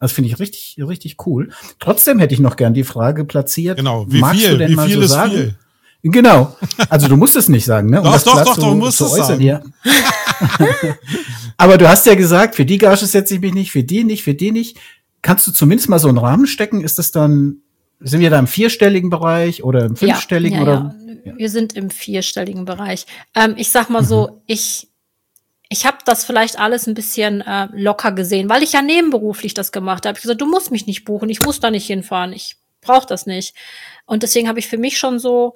Das finde ich richtig, richtig cool. Trotzdem hätte ich noch gern die Frage platziert. Genau, wie magst viel? du denn Wie mal viel so ist sagen? viel? Genau. Also du musst es nicht sagen, ne? Doch, du musst es sagen. Ja. Aber du hast ja gesagt, für die Gage setze ich mich nicht, für die nicht, für die nicht. Kannst du zumindest mal so einen Rahmen stecken? Ist das dann, sind wir da im 4-stelligen Bereich oder im 5-stelligen oder? Ja. Wir sind im 4-stelligen Bereich. Ich sag mal so, ich habe das vielleicht alles ein bisschen locker gesehen, weil ich ja nebenberuflich das gemacht habe. Ich gesagt, du musst mich nicht buchen, ich muss da nicht hinfahren, ich brauche das nicht. Und deswegen habe ich für mich schon so,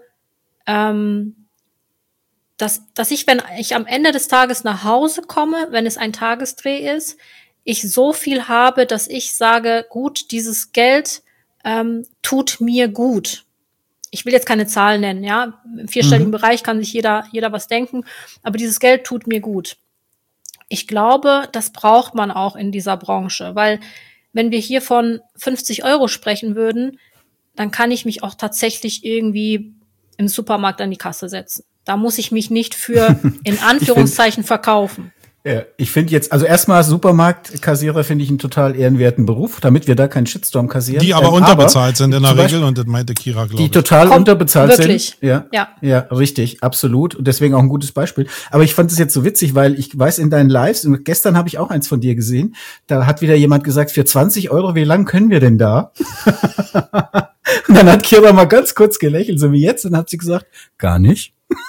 dass ich, wenn ich am Ende des Tages nach Hause komme, wenn es ein Tagesdreh ist, ich so viel habe, dass ich sage, gut, dieses Geld tut mir gut. Ich will jetzt keine Zahlen nennen, ja. Im 4-stelligen Bereich kann sich jeder was denken, aber dieses Geld tut mir gut. Ich glaube, das braucht man auch in dieser Branche, weil wenn wir hier von 50 € sprechen würden, dann kann ich mich auch tatsächlich irgendwie im Supermarkt an die Kasse setzen. Da muss ich mich nicht für, in Anführungszeichen, verkaufen. Ja, ich finde jetzt, also erstmal Supermarktkassierer finde ich einen total ehrenwerten Beruf, damit wir da keinen Shitstorm kassieren. Die aber unterbezahlt sind in der Regel, und das meinte Kira, glaube ich. Die total unterbezahlt wirklich sind. Ja, richtig, absolut. Und deswegen auch ein gutes Beispiel. Aber ich fand es jetzt so witzig, weil ich weiß, in deinen Lives, und gestern habe ich auch eins von dir gesehen, da hat wieder jemand gesagt, für 20 €, wie lang können wir denn da? Und dann hat Kira mal ganz kurz gelächelt, so wie jetzt, und hat sie gesagt, gar nicht.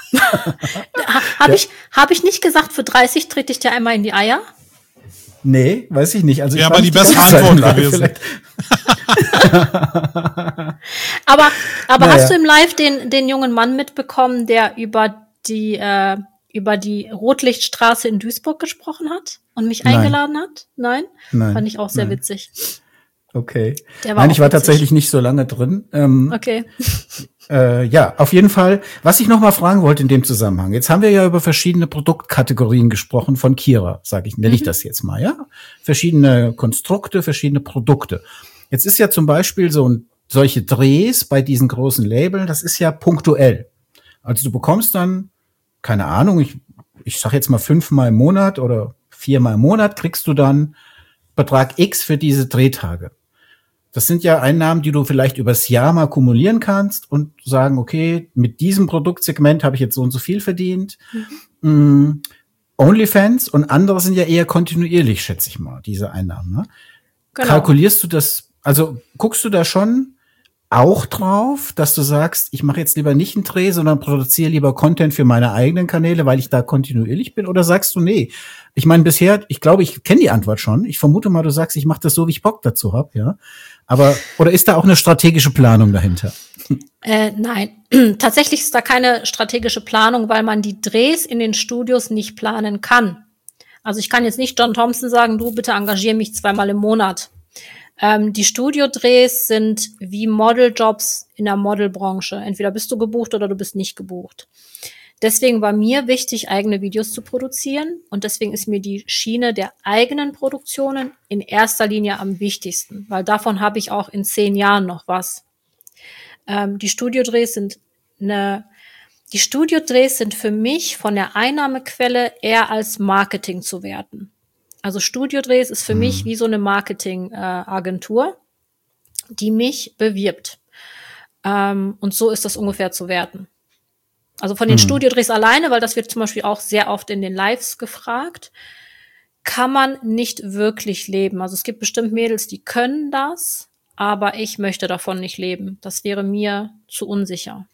Hab ich nicht gesagt, für 30 trete ich dir einmal in die Eier? Nee, weiß ich nicht. Also ja, ich aber die bessere Antwort gewesen. Aber hast du im Live den jungen Mann mitbekommen, der über die Rotlichtstraße in Duisburg gesprochen hat und mich eingeladen hat? Nein? Fand ich auch sehr witzig. Okay. Nein, ich war tatsächlich nicht so lange drin. Okay. Ja, auf jeden Fall. Was ich noch mal fragen wollte in dem Zusammenhang. Jetzt haben wir ja über verschiedene Produktkategorien gesprochen von Kira, nenne ich das jetzt mal, ja? Verschiedene Konstrukte, verschiedene Produkte. Jetzt ist ja zum Beispiel solche Drehs bei diesen großen Labeln, das ist ja punktuell. Also du bekommst dann, keine Ahnung, ich sag jetzt mal 5-mal im Monat oder 4-mal im Monat kriegst du dann Betrag X für diese Drehtage. Das sind ja Einnahmen, die du vielleicht übers Jahr mal kumulieren kannst und sagen, okay, mit diesem Produktsegment habe ich jetzt so und so viel verdient. OnlyFans und andere sind ja eher kontinuierlich, schätze ich mal, diese Einnahmen. Ne? Genau. Kalkulierst du das, also guckst du da schon auch drauf, dass du sagst, ich mache jetzt lieber nicht einen Dreh, sondern produziere lieber Content für meine eigenen Kanäle, weil ich da kontinuierlich bin? Oder sagst du, nee, ich meine bisher, ich glaube, ich kenne die Antwort schon. Ich vermute mal, du sagst, ich mache das so, wie ich Bock dazu habe, ja. Aber, oder ist da auch eine strategische Planung dahinter? Nein, tatsächlich ist da keine strategische Planung, weil man die Drehs in den Studios nicht planen kann. Also ich kann jetzt nicht John Thompson sagen, du bitte engagier mich 2-mal im Monat. Die Studiodrehs sind wie Modeljobs in der Modelbranche. Entweder bist du gebucht oder du bist nicht gebucht. Deswegen war mir wichtig, eigene Videos zu produzieren. Und deswegen ist mir die Schiene der eigenen Produktionen in erster Linie am wichtigsten. Weil davon habe ich auch in 10 Jahren noch was. Die Studiodrehs sind für mich von der Einnahmequelle eher als Marketing zu werten. Also Studiodrehs ist für mich wie so eine Marketingagentur, die mich bewirbt. Und so ist das ungefähr zu werten. Also von den Studiodrehs alleine, weil das wird zum Beispiel auch sehr oft in den Lives gefragt, kann man nicht wirklich leben. Also es gibt bestimmt Mädels, die können das, aber ich möchte davon nicht leben. Das wäre mir zu unsicher.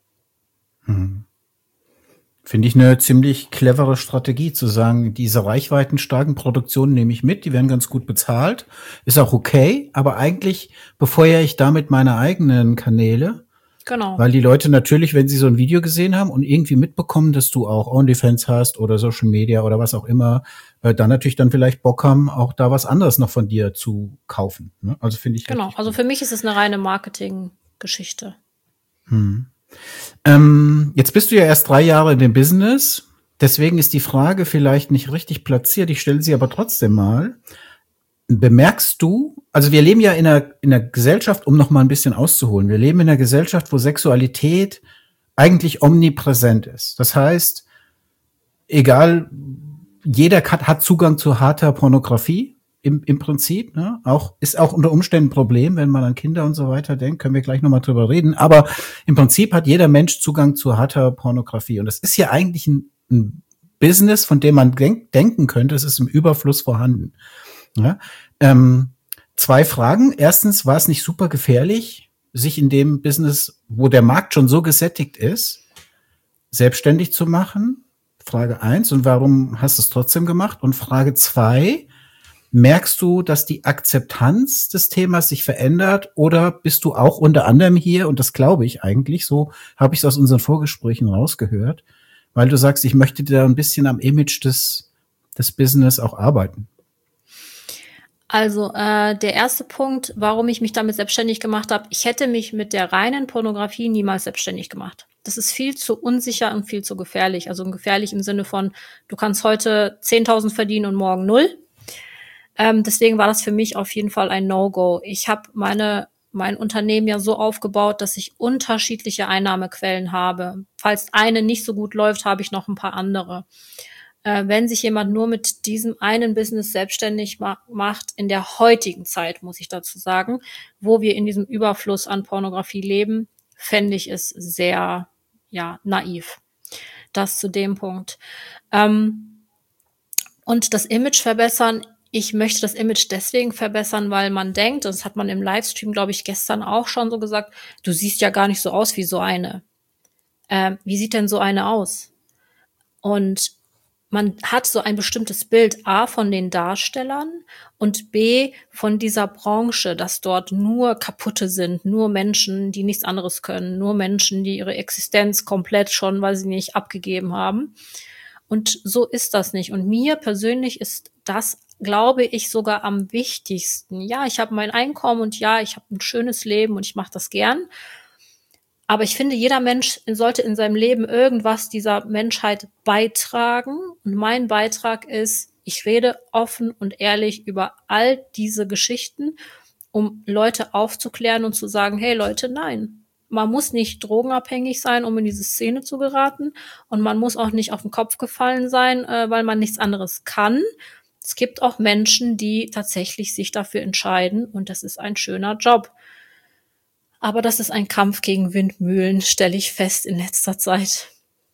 Finde ich eine ziemlich clevere Strategie, zu sagen, diese reichweitenstarken Produktionen nehme ich mit, die werden ganz gut bezahlt, ist auch okay, aber eigentlich befeuere ich damit meine eigenen Kanäle. Genau. Weil die Leute natürlich, wenn sie so ein Video gesehen haben und irgendwie mitbekommen, dass du auch OnlyFans hast oder Social Media oder was auch immer, dann natürlich dann vielleicht Bock haben, auch da was anderes noch von dir zu kaufen. Ne? Also finde ich. Genau, also für mich ist es eine reine Marketing-Geschichte. Jetzt bist du ja erst 3 Jahre in dem Business, deswegen ist die Frage vielleicht nicht richtig platziert, ich stelle sie aber trotzdem mal. Bemerkst du, also wir leben ja in einer Gesellschaft, um noch mal ein bisschen auszuholen, wir leben in einer Gesellschaft, wo Sexualität eigentlich omnipräsent ist. Das heißt, egal, jeder hat Zugang zu harter Pornografie, im Prinzip, ne? Ist auch unter Umständen ein Problem, wenn man an Kinder und so weiter denkt, können wir gleich nochmal drüber reden. Aber im Prinzip hat jeder Mensch Zugang zu harter Pornografie. Und das ist ja eigentlich ein Business, von dem man denken könnte, es ist im Überfluss vorhanden. Ja? 2 Fragen. Erstens, war es nicht super gefährlich, sich in dem Business, wo der Markt schon so gesättigt ist, selbstständig zu machen? Frage 1. Und warum hast du es trotzdem gemacht? Und Frage 2, merkst du, dass die Akzeptanz des Themas sich verändert oder bist du auch unter anderem hier, und das glaube ich eigentlich, so habe ich es aus unseren Vorgesprächen rausgehört, weil du sagst, ich möchte da ein bisschen am Image des Business auch arbeiten? Also der erste Punkt, warum ich mich damit selbstständig gemacht habe, ich hätte mich mit der reinen Pornografie niemals selbstständig gemacht. Das ist viel zu unsicher und viel zu gefährlich. Also gefährlich im Sinne von, du kannst heute 10.000 verdienen und morgen 0. Deswegen war das für mich auf jeden Fall ein No-Go. Ich habe mein Unternehmen ja so aufgebaut, dass ich unterschiedliche Einnahmequellen habe. Falls eine nicht so gut läuft, habe ich noch ein paar andere. Wenn sich jemand nur mit diesem einen Business selbstständig macht, in der heutigen Zeit, muss ich dazu sagen, wo wir in diesem Überfluss an Pornografie leben, fände ich es sehr, naiv. Das zu dem Punkt. Und das Image verbessern. Ich möchte das Image deswegen verbessern, weil man denkt, das hat man im Livestream, glaube ich, gestern auch schon so gesagt, du siehst ja gar nicht so aus wie so eine. Wie sieht denn so eine aus? Und man hat so ein bestimmtes Bild, A, von den Darstellern und B, von dieser Branche, dass dort nur Kaputte sind, nur Menschen, die nichts anderes können, nur Menschen, die ihre Existenz komplett schon, weil sie nicht abgegeben haben. Und so ist das nicht. Und mir persönlich ist das, glaube ich, sogar am wichtigsten. Ja, ich habe mein Einkommen und ja, ich habe ein schönes Leben und ich mache das gern. Aber ich finde, jeder Mensch sollte in seinem Leben irgendwas dieser Menschheit beitragen. Und mein Beitrag ist, ich rede offen und ehrlich über all diese Geschichten, um Leute aufzuklären und zu sagen, hey Leute, nein. Man muss nicht drogenabhängig sein, um in diese Szene zu geraten. Und man muss auch nicht auf den Kopf gefallen sein, weil man nichts anderes kann. Es gibt auch Menschen, die tatsächlich sich dafür entscheiden. Und das ist ein schöner Job. Aber das ist ein Kampf gegen Windmühlen, stelle ich fest in letzter Zeit.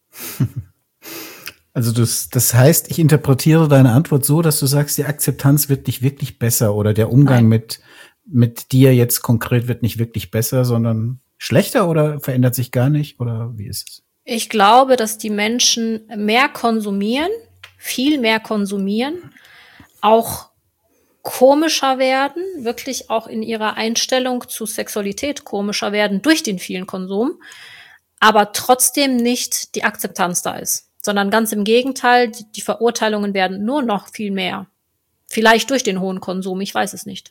Also das heißt, ich interpretiere deine Antwort so, dass du sagst, die Akzeptanz wird nicht wirklich besser oder der Umgang mit dir jetzt konkret wird nicht wirklich besser, sondern schlechter oder verändert sich gar nicht oder wie ist es? Ich glaube, dass die Menschen mehr konsumieren, viel mehr konsumieren, auch komischer werden, wirklich auch in ihrer Einstellung zu Sexualität komischer werden durch den vielen Konsum, aber trotzdem nicht die Akzeptanz da ist, sondern ganz im Gegenteil, die Verurteilungen werden nur noch viel mehr. Vielleicht durch den hohen Konsum, ich weiß es nicht.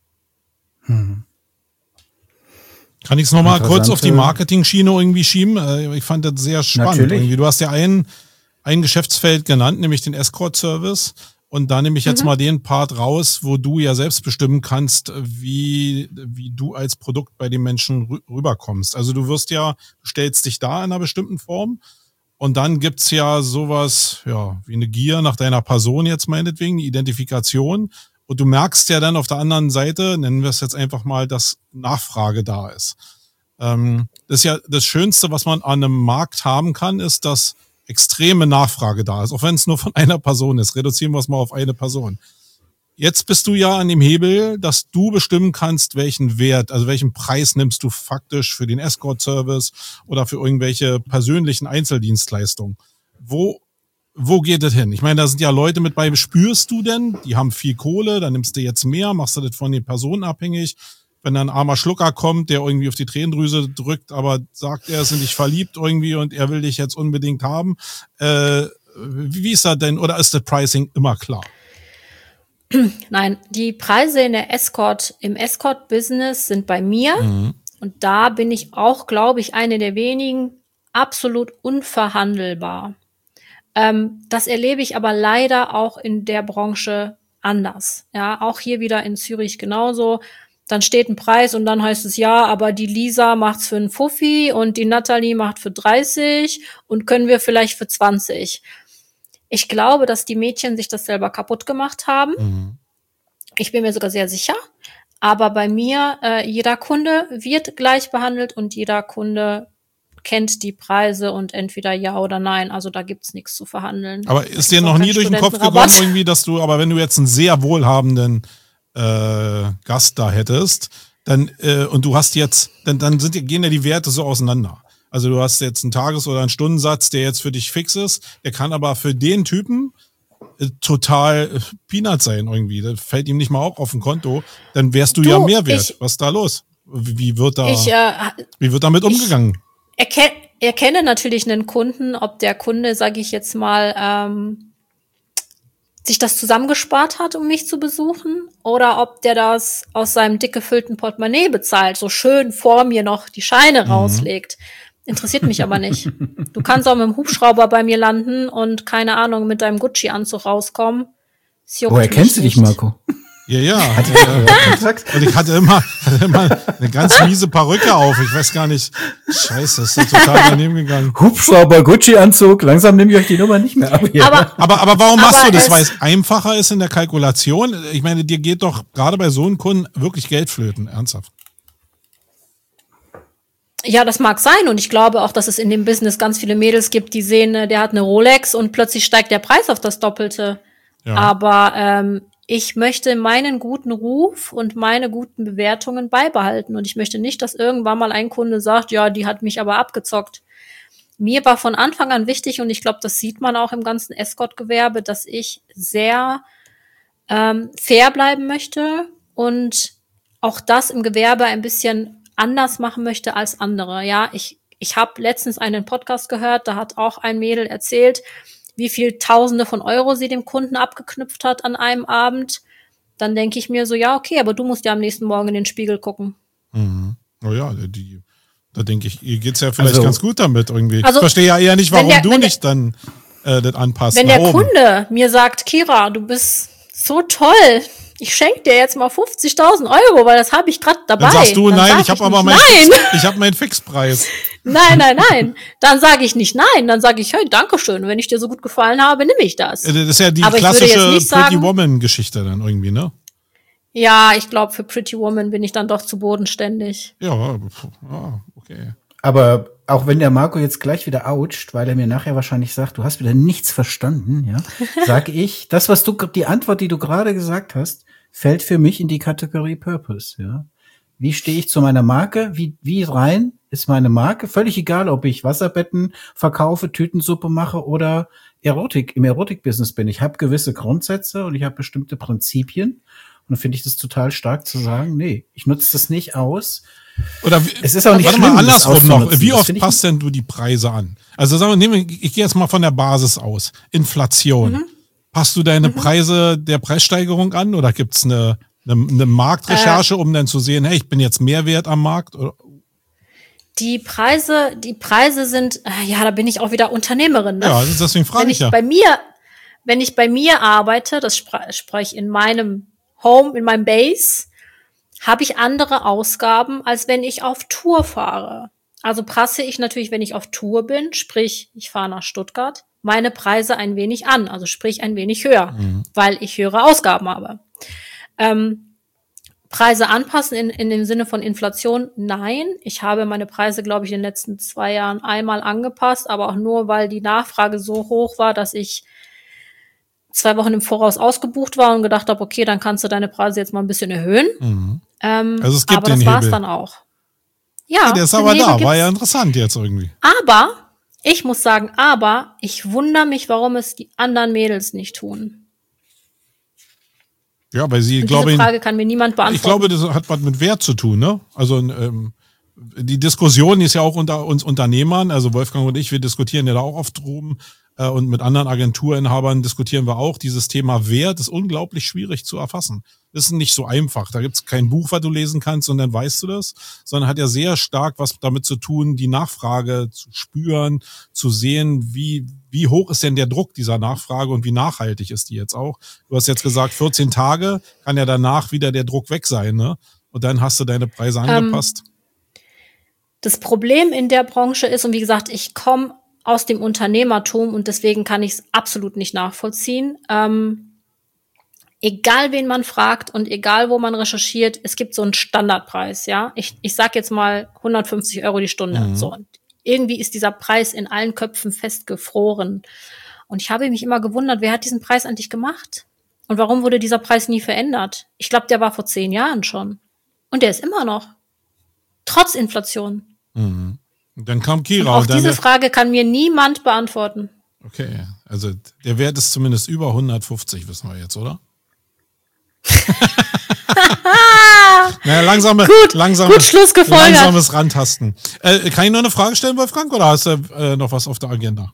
Kann ich es nochmal kurz auf die Marketing-Schiene irgendwie schieben? Ich fand das sehr spannend. Irgendwie. Du hast ja ein Geschäftsfeld genannt, nämlich den Escort-Service. Und da nehme ich jetzt mal den Part raus, wo du ja selbst bestimmen kannst, wie du als Produkt bei den Menschen rüberkommst. Also du stellst dich da in einer bestimmten Form. Und dann gibt's ja sowas, wie eine Gier nach deiner Person jetzt meinetwegen, eine Identifikation. Und du merkst ja dann auf der anderen Seite, nennen wir es jetzt einfach mal, dass Nachfrage da ist. Das ist ja das Schönste, was man an einem Markt haben kann, ist, dass extreme Nachfrage da ist, auch wenn es nur von einer Person ist. Reduzieren wir es mal auf eine Person. Jetzt bist du ja an dem Hebel, dass du bestimmen kannst, welchen Wert, also welchen Preis nimmst du faktisch für den Escort-Service oder für irgendwelche persönlichen Einzeldienstleistungen. Wo geht das hin? Ich meine, da sind ja Leute mit bei, spürst du denn? Die haben viel Kohle, dann nimmst du jetzt mehr, machst du das von den Personen abhängig. Wenn da ein armer Schlucker kommt, der irgendwie auf die Tränendrüse drückt, aber sagt, er ist in dich verliebt irgendwie und er will dich jetzt unbedingt haben. Wie ist das denn? Oder ist das Pricing immer klar? Nein, die Preise im Escort-Business sind bei mir. Und da bin ich auch, glaube ich, eine der wenigen absolut unverhandelbar. Das erlebe ich aber leider auch in der Branche anders. Ja, auch hier wieder in Zürich genauso. Dann steht ein Preis und dann heißt es, ja, aber die Lisa macht's für einen Fuffi und die Natalie macht für 30 und können wir vielleicht für 20. Ich glaube, dass die Mädchen sich das selber kaputt gemacht haben. Ich bin mir sogar sehr sicher. Aber bei mir, jeder Kunde wird gleich behandelt und jeder Kunde kennt die Preise und entweder ja oder nein. Also da gibt's nichts zu verhandeln. Aber ist dir noch nie durch den Kopf gegangen, irgendwie, dass du, aber wenn du jetzt einen sehr wohlhabenden Gast da hättest, dann und du hast jetzt, dann gehen ja die Werte so auseinander. Also du hast jetzt einen Tages- oder einen Stundensatz, der jetzt für dich fix ist, der kann aber für den Typen total Peanut sein irgendwie. Das fällt ihm nicht mal auch auf dem Konto. Dann wärst du ja mehr wert. Was ist da los? Wie wird damit umgegangen? Erkenne natürlich einen Kunden, ob der Kunde, sage ich jetzt mal, sich das zusammengespart hat, um mich zu besuchen, oder ob der das aus seinem dick gefüllten Portemonnaie bezahlt, so schön vor mir noch die Scheine rauslegt. Interessiert mich aber nicht. Du kannst auch mit dem Hubschrauber bei mir landen und, keine Ahnung, mit deinem Gucci-Anzug rauskommen. Woher kennst du dich, Marco? Ja. Und ich hatte immer eine ganz miese Perücke auf. Ich weiß gar nicht. Scheiße, ist da total daneben gegangen. Hubschrauber, Gucci-Anzug. Langsam nehme ich euch die Nummer nicht mehr ab. Aber warum machst du das? Weil es einfacher ist in der Kalkulation? Ich meine, dir geht doch gerade bei so einem Kunden wirklich Geld flöten. Ernsthaft. Ja, das mag sein. Und ich glaube auch, dass es in dem Business ganz viele Mädels gibt, die sehen, der hat eine Rolex und plötzlich steigt der Preis auf das Doppelte. Ja. Aber ich möchte meinen guten Ruf und meine guten Bewertungen beibehalten. Und ich möchte nicht, dass irgendwann mal ein Kunde sagt, ja, die hat mich aber abgezockt. Mir war von Anfang an wichtig, und ich glaube, das sieht man auch im ganzen Escort-Gewerbe, dass ich sehr fair bleiben möchte und auch das im Gewerbe ein bisschen anders machen möchte als andere. Ja, ich habe letztens einen Podcast gehört, da hat auch ein Mädel erzählt, wie viel Tausende von Euro sie dem Kunden abgeknüpft hat an einem Abend. Dann denke ich mir so, ja, okay, aber du musst ja am nächsten Morgen in den Spiegel gucken. Mhm. Oh ja, da denke ich, ihr geht's ja vielleicht ganz gut damit irgendwie. Ich verstehe ja eher nicht, warum du nicht dann das anpasst. Wenn der Kunde mir sagt, Kira, du bist so toll, ich schenke dir jetzt mal 50.000 Euro, weil das habe ich gerade dabei. Dann sagst du, nein, ich habe aber meinen Fixpreis. Nein. Dann sage ich nicht nein. Dann sage ich, hey, dankeschön. Wenn ich dir so gut gefallen habe, nehme ich das. Das ist ja die klassische Pretty Woman-Geschichte dann irgendwie, ne? Ja, ich glaube, für Pretty Woman bin ich dann doch zu bodenständig. Ja, okay. Aber auch wenn der Marco jetzt gleich wieder oucht, weil er mir nachher wahrscheinlich sagt, du hast wieder nichts verstanden, ja, sage ich, die Antwort, die du gerade gesagt hast, fällt für mich in die Kategorie Purpose, ja. Wie stehe ich zu meiner Marke? Wie rein ist meine Marke? Völlig egal, ob ich Wasserbetten verkaufe, Tütensuppe mache oder im Erotik-Business bin. Ich habe gewisse Grundsätze und ich habe bestimmte Prinzipien. Und dann finde ich das total stark zu sagen, nee, ich nutze das nicht aus. Oder es ist auch nicht schlimm, mal andersrum noch. Wie oft passt denn du die Preise an? Also sagen wir, ich gehe jetzt mal von der Basis aus. Inflation. Passt du deine Preise der Preissteigerung an oder gibt's eine Marktrecherche, um dann zu sehen, hey, ich bin jetzt mehr wert am Markt? Oder? Die Preise sind, ja, da bin ich auch wieder Unternehmerin. Ne? Ja, deswegen frage ich ja. Wenn ich bei mir arbeite, das spreche ich in meinem Home, in meinem Base, habe ich andere Ausgaben, als wenn ich auf Tour fahre. Also passe ich natürlich, wenn ich auf Tour bin, sprich, ich fahre nach Stuttgart, meine Preise ein wenig an, also sprich ein wenig höher, weil ich höhere Ausgaben habe. Preise anpassen in dem Sinne von Inflation? Nein. Ich habe meine Preise, glaube ich, in den letzten 2 Jahren einmal angepasst, aber auch nur, weil die Nachfrage so hoch war, dass ich 2 Wochen im Voraus ausgebucht war und gedacht habe, okay, dann kannst du deine Preise jetzt mal ein bisschen erhöhen. Also es gibt aber das war es dann auch. Ja, der ist aber da, war ja interessant jetzt irgendwie. Aber, ich muss sagen, ich wundere mich, warum es die anderen Mädels nicht tun. Ja, weil sie, diese Frage kann mir niemand beantworten. Ich glaube, das hat was mit Wert zu tun, ne? Also die Diskussion ist ja auch unter uns Unternehmern, also Wolfgang und ich, wir diskutieren ja da auch oft drum und mit anderen Agenturinhabern diskutieren wir auch. Dieses Thema Wert ist unglaublich schwierig zu erfassen. Das ist nicht so einfach. Da gibt's kein Buch, was du lesen kannst und dann weißt du das, sondern hat ja sehr stark was damit zu tun, die Nachfrage zu spüren, zu sehen, wie hoch ist denn der Druck dieser Nachfrage und wie nachhaltig ist die jetzt auch. Du hast jetzt gesagt, 14 Tage kann ja danach wieder der Druck weg sein, ne? Und dann hast du deine Preise angepasst. Das Problem in der Branche ist, und wie gesagt, ich komme aus dem Unternehmertum und deswegen kann ich es absolut nicht nachvollziehen. egal wen man fragt und egal wo man recherchiert, es gibt so einen Standardpreis, ja. Ich sag jetzt mal 150 € die Stunde. So. Und irgendwie ist dieser Preis in allen Köpfen festgefroren. Und ich habe mich immer gewundert, wer hat diesen Preis eigentlich gemacht? Und warum wurde dieser Preis nie verändert? Ich glaube, der war vor 10 Jahren schon. Und der ist immer noch. Trotz Inflation. Und dann kam Kira. Und auch diese Frage kann mir niemand beantworten. Okay, also der Wert ist zumindest über 150, wissen wir jetzt, oder? Naja, langsames Rantasten. Kann ich noch eine Frage stellen, Wolfgang, oder hast du noch was auf der Agenda?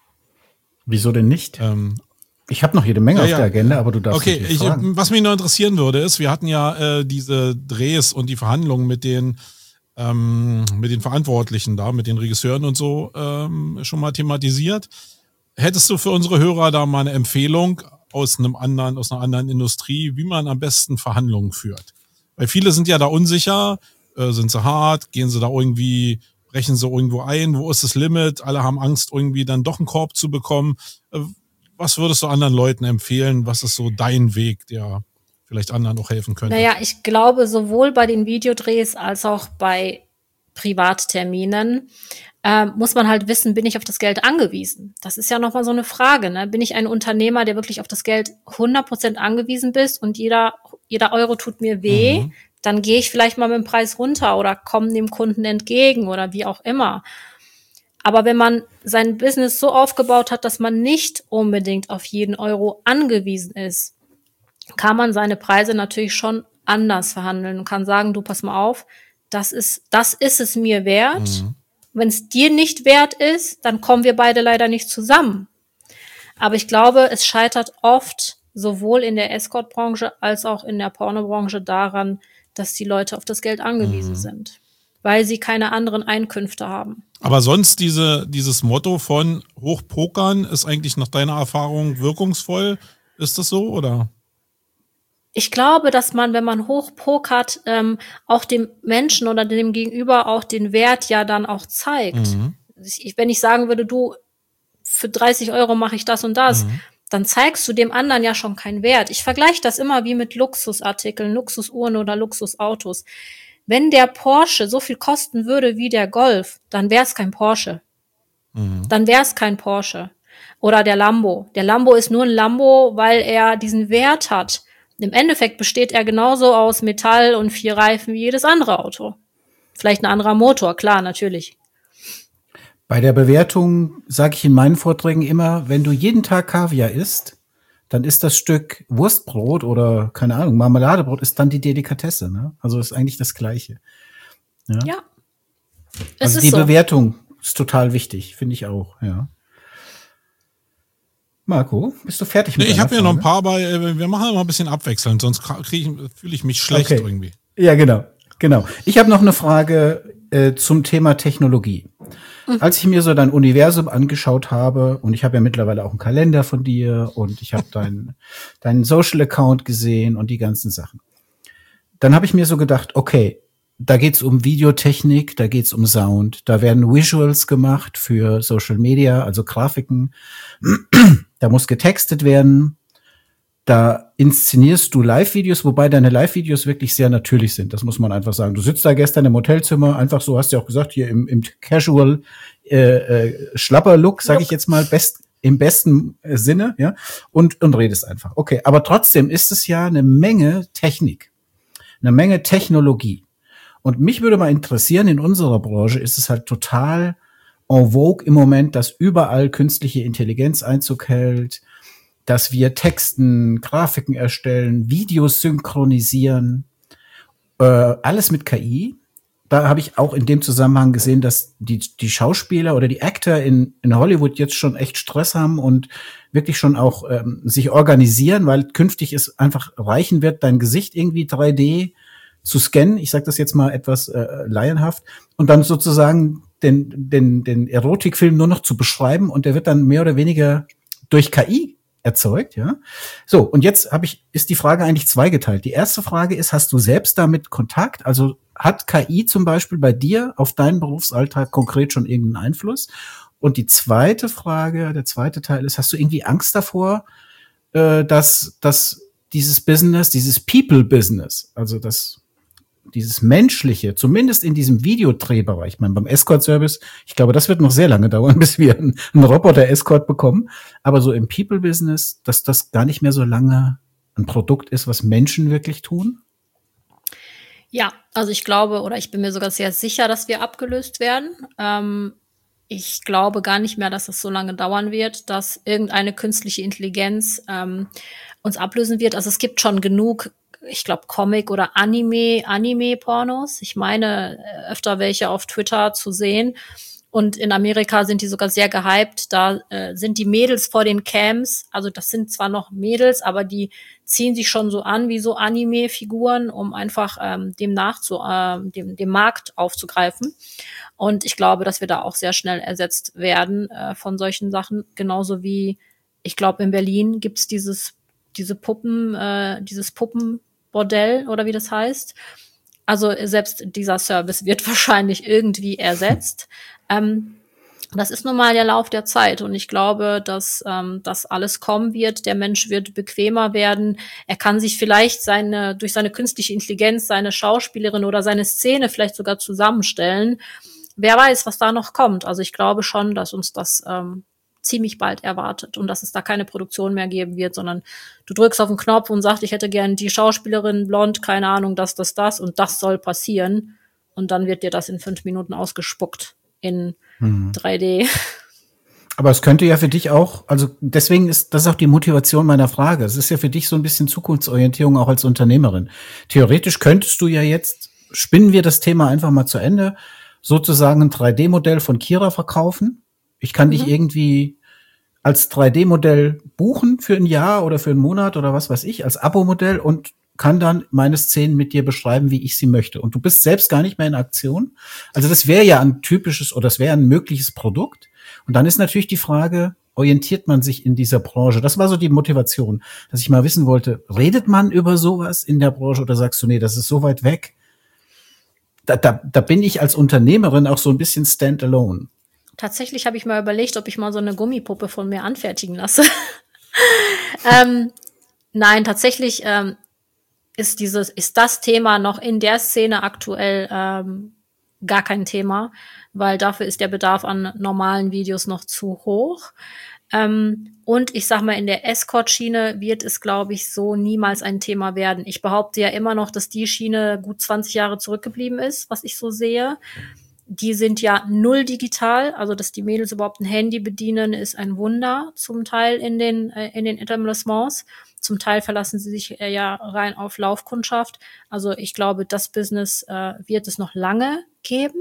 Wieso denn nicht? Ich habe noch jede Menge auf der Agenda, aber du darfst nicht fragen. Was mich noch interessieren würde, ist, wir hatten ja diese Drehs und die Verhandlungen mit den Verantwortlichen da, mit den Regisseuren und so schon mal thematisiert. Hättest du für unsere Hörer da mal eine Empfehlung aus einer anderen Industrie, wie man am besten Verhandlungen führt? Weil viele sind ja da unsicher, sind sie hart, gehen sie da irgendwie, brechen sie irgendwo ein, wo ist das Limit? Alle haben Angst, irgendwie dann doch einen Korb zu bekommen. Was würdest du anderen Leuten empfehlen? Was ist so dein Weg, der vielleicht anderen auch helfen könnte? Naja, ich glaube, sowohl bei den Videodrehs als auch bei Privatterminen muss man halt wissen, bin ich auf das Geld angewiesen? Das ist ja nochmal so eine Frage, ne? Bin ich ein Unternehmer, der wirklich auf das Geld 100% angewiesen bist und jeder Euro tut mir weh, dann gehe ich vielleicht mal mit dem Preis runter oder komme dem Kunden entgegen oder wie auch immer. Aber wenn man sein Business so aufgebaut hat, dass man nicht unbedingt auf jeden Euro angewiesen ist, kann man seine Preise natürlich schon anders verhandeln und kann sagen, du, pass mal auf, das ist es mir wert. Wenn es dir nicht wert ist, dann kommen wir beide leider nicht zusammen. Aber ich glaube, es scheitert oft sowohl in der Escort-Branche als auch in der Pornobranche daran, dass die Leute auf das Geld angewiesen sind, weil sie keine anderen Einkünfte haben. Aber sonst dieses Motto von Hochpokern ist eigentlich nach deiner Erfahrung wirkungsvoll. Ist das so, oder? Ich glaube, dass man, wenn man hochpokert, auch dem Menschen oder dem Gegenüber auch den Wert ja dann auch zeigt. Wenn ich sagen würde, du, für 30 € mache ich das und das, dann zeigst du dem anderen ja schon keinen Wert. Ich vergleiche das immer wie mit Luxusartikeln, Luxusuhren oder Luxusautos. Wenn der Porsche so viel kosten würde wie der Golf, dann wäre es kein Porsche. Dann wäre es kein Porsche. Oder der Lambo. Der Lambo ist nur ein Lambo, weil er diesen Wert hat. Im Endeffekt besteht er genauso aus Metall und 4 Reifen wie jedes andere Auto. Vielleicht ein anderer Motor, klar, natürlich. Bei der Bewertung sage ich in meinen Vorträgen immer, wenn du jeden Tag Kaviar isst, dann ist das Stück Wurstbrot oder, keine Ahnung, Marmeladebrot ist dann die Delikatesse. Ne? Also ist eigentlich das Gleiche. Ja. Also die Bewertung ist total wichtig, finde ich auch, ja. Marco, bist du fertig mit Ich habe ja noch ein paar, aber wir machen immer ein bisschen abwechselnd, sonst fühle ich mich schlecht irgendwie. Ja, genau. Ich habe noch eine Frage zum Thema Technologie. Als ich mir so dein Universum angeschaut habe, und ich habe ja mittlerweile auch einen Kalender von dir und ich habe deinen Social-Account gesehen und die ganzen Sachen, dann habe ich mir so gedacht, okay, da geht's um Videotechnik, da geht's um Sound, da werden Visuals gemacht für Social Media, also Grafiken. Da muss getextet werden. Da inszenierst du Live-Videos, wobei deine Live-Videos wirklich sehr natürlich sind. Das muss man einfach sagen. Du sitzt da gestern im Hotelzimmer, einfach so, hast du ja auch gesagt, hier im Casual Schlapper-Look, sage ich jetzt mal, im besten Sinne, ja, und redest einfach. Okay, aber trotzdem ist es ja eine Menge Technik, eine Menge Technologie. Und mich würde mal interessieren, in unserer Branche ist es halt total en vogue im Moment, dass überall künstliche Intelligenz Einzug hält, dass wir Texten, Grafiken erstellen, Videos synchronisieren, alles mit KI. Da habe ich auch in dem Zusammenhang gesehen, dass die Schauspieler oder die Actor in Hollywood jetzt schon echt Stress haben und wirklich schon auch sich organisieren, weil künftig es einfach reichen wird, dein Gesicht irgendwie 3D zu scannen, ich sage das jetzt mal etwas laienhaft, und dann sozusagen den Erotikfilm nur noch zu beschreiben und der wird dann mehr oder weniger durch KI erzeugt, ja. So, und jetzt ist die Frage eigentlich zweigeteilt. Die erste Frage ist, hast du selbst damit Kontakt? Also hat KI zum Beispiel bei dir auf deinen Berufsalltag konkret schon irgendeinen Einfluss? Und die zweite Frage, der zweite Teil ist, hast du irgendwie Angst davor, dass dieses Business, dieses People-Business, also dieses Menschliche, zumindest in diesem Videodrehbereich, ich meine, beim Escort-Service, ich glaube, das wird noch sehr lange dauern, bis wir einen Roboter-Escort bekommen, aber so im People-Business, dass das gar nicht mehr so lange ein Produkt ist, was Menschen wirklich tun? Ja, also ich glaube, oder ich bin mir sogar sehr sicher, dass wir abgelöst werden. Ich glaube gar nicht mehr, dass es so lange dauern wird, dass irgendeine künstliche Intelligenz uns ablösen wird. Also es gibt schon genug, ich glaube, Comic- oder Anime-Pornos. Ich meine, öfter welche auf Twitter zu sehen. Und in Amerika sind die sogar sehr gehypt. Da sind die Mädels vor den Cams, also das sind zwar noch Mädels, aber die ziehen sich schon so an wie so Anime-Figuren, um einfach dem Markt aufzugreifen. Und ich glaube, dass wir da auch sehr schnell ersetzt werden von solchen Sachen. Genauso wie, ich glaube, in Berlin gibt's dieses Puppenbordell oder wie das heißt. Also selbst dieser Service wird wahrscheinlich irgendwie ersetzt. Das ist nun mal der Lauf der Zeit und ich glaube, dass das alles kommen wird. Der Mensch wird bequemer werden. Er kann sich vielleicht durch seine künstliche Intelligenz seine Schauspielerin oder seine Szene vielleicht sogar zusammenstellen. Wer weiß, was da noch kommt. Also ich glaube schon, dass uns das ziemlich bald erwartet und dass es da keine Produktion mehr geben wird, sondern du drückst auf den Knopf und sagst, ich hätte gern die Schauspielerin blond, keine Ahnung, das und das soll passieren. Und dann wird dir das in 5 Minuten ausgespuckt in 3D. Aber es könnte ja für dich auch, also deswegen ist das auch die Motivation meiner Frage. Es ist ja für dich so ein bisschen Zukunftsorientierung auch als Unternehmerin. Theoretisch könntest du ja jetzt, spinnen wir das Thema einfach mal zu Ende, sozusagen ein 3D-Modell von Kira verkaufen. Ich kann dich irgendwie als 3D-Modell buchen für ein Jahr oder für einen Monat oder was weiß ich, als Abo-Modell und kann dann meine Szenen mit dir beschreiben, wie ich sie möchte. Und du bist selbst gar nicht mehr in Aktion. Also das wäre ja ein typisches oder das wäre ein mögliches Produkt. Und dann ist natürlich die Frage, orientiert man sich in dieser Branche? Das war so die Motivation, dass ich mal wissen wollte, redet man über sowas in der Branche oder sagst du, nee, das ist so weit weg? Da bin ich als Unternehmerin auch so ein bisschen standalone. Tatsächlich habe ich mal überlegt, ob ich mal so eine Gummipuppe von mir anfertigen lasse. Nein, tatsächlich ist das Thema noch in der Szene aktuell gar kein Thema, weil dafür ist der Bedarf an normalen Videos noch zu hoch. Und ich sag mal, in der Escort-Schiene wird es, glaube ich, so niemals ein Thema werden. Ich behaupte ja immer noch, dass die Schiene gut 20 Jahre zurückgeblieben ist, was ich so sehe. Die sind ja null digital, also dass die Mädels überhaupt ein Handy bedienen, ist ein Wunder zum Teil in den Etablissements. Zum Teil verlassen sie sich ja rein auf Laufkundschaft. Also ich glaube, das Business wird es noch lange geben.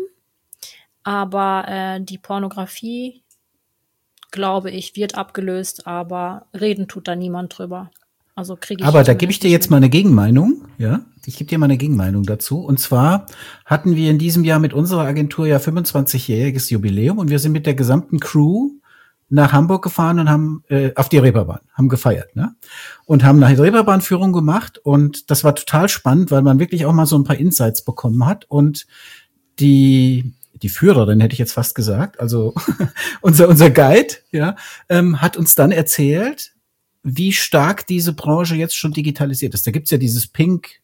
Aber die Pornografie, glaube ich, wird abgelöst, aber reden tut da niemand drüber. Also kriege ich. Aber da gebe ich dir jetzt mal eine Gegenmeinung, ja? Ich gebe dir mal eine Gegenmeinung dazu. Und zwar hatten wir in diesem Jahr mit unserer Agentur ja 25-jähriges Jubiläum und wir sind mit der gesamten Crew nach Hamburg gefahren und haben auf die Reeperbahn, haben gefeiert, ne? Und haben eine Reeperbahnführung gemacht und das war total spannend, weil man wirklich auch mal so ein paar Insights bekommen hat und die Führerin, hätte ich jetzt fast gesagt, also unser Guide, ja, hat uns dann erzählt, wie stark diese Branche jetzt schon digitalisiert ist. Da gibt's ja dieses Pink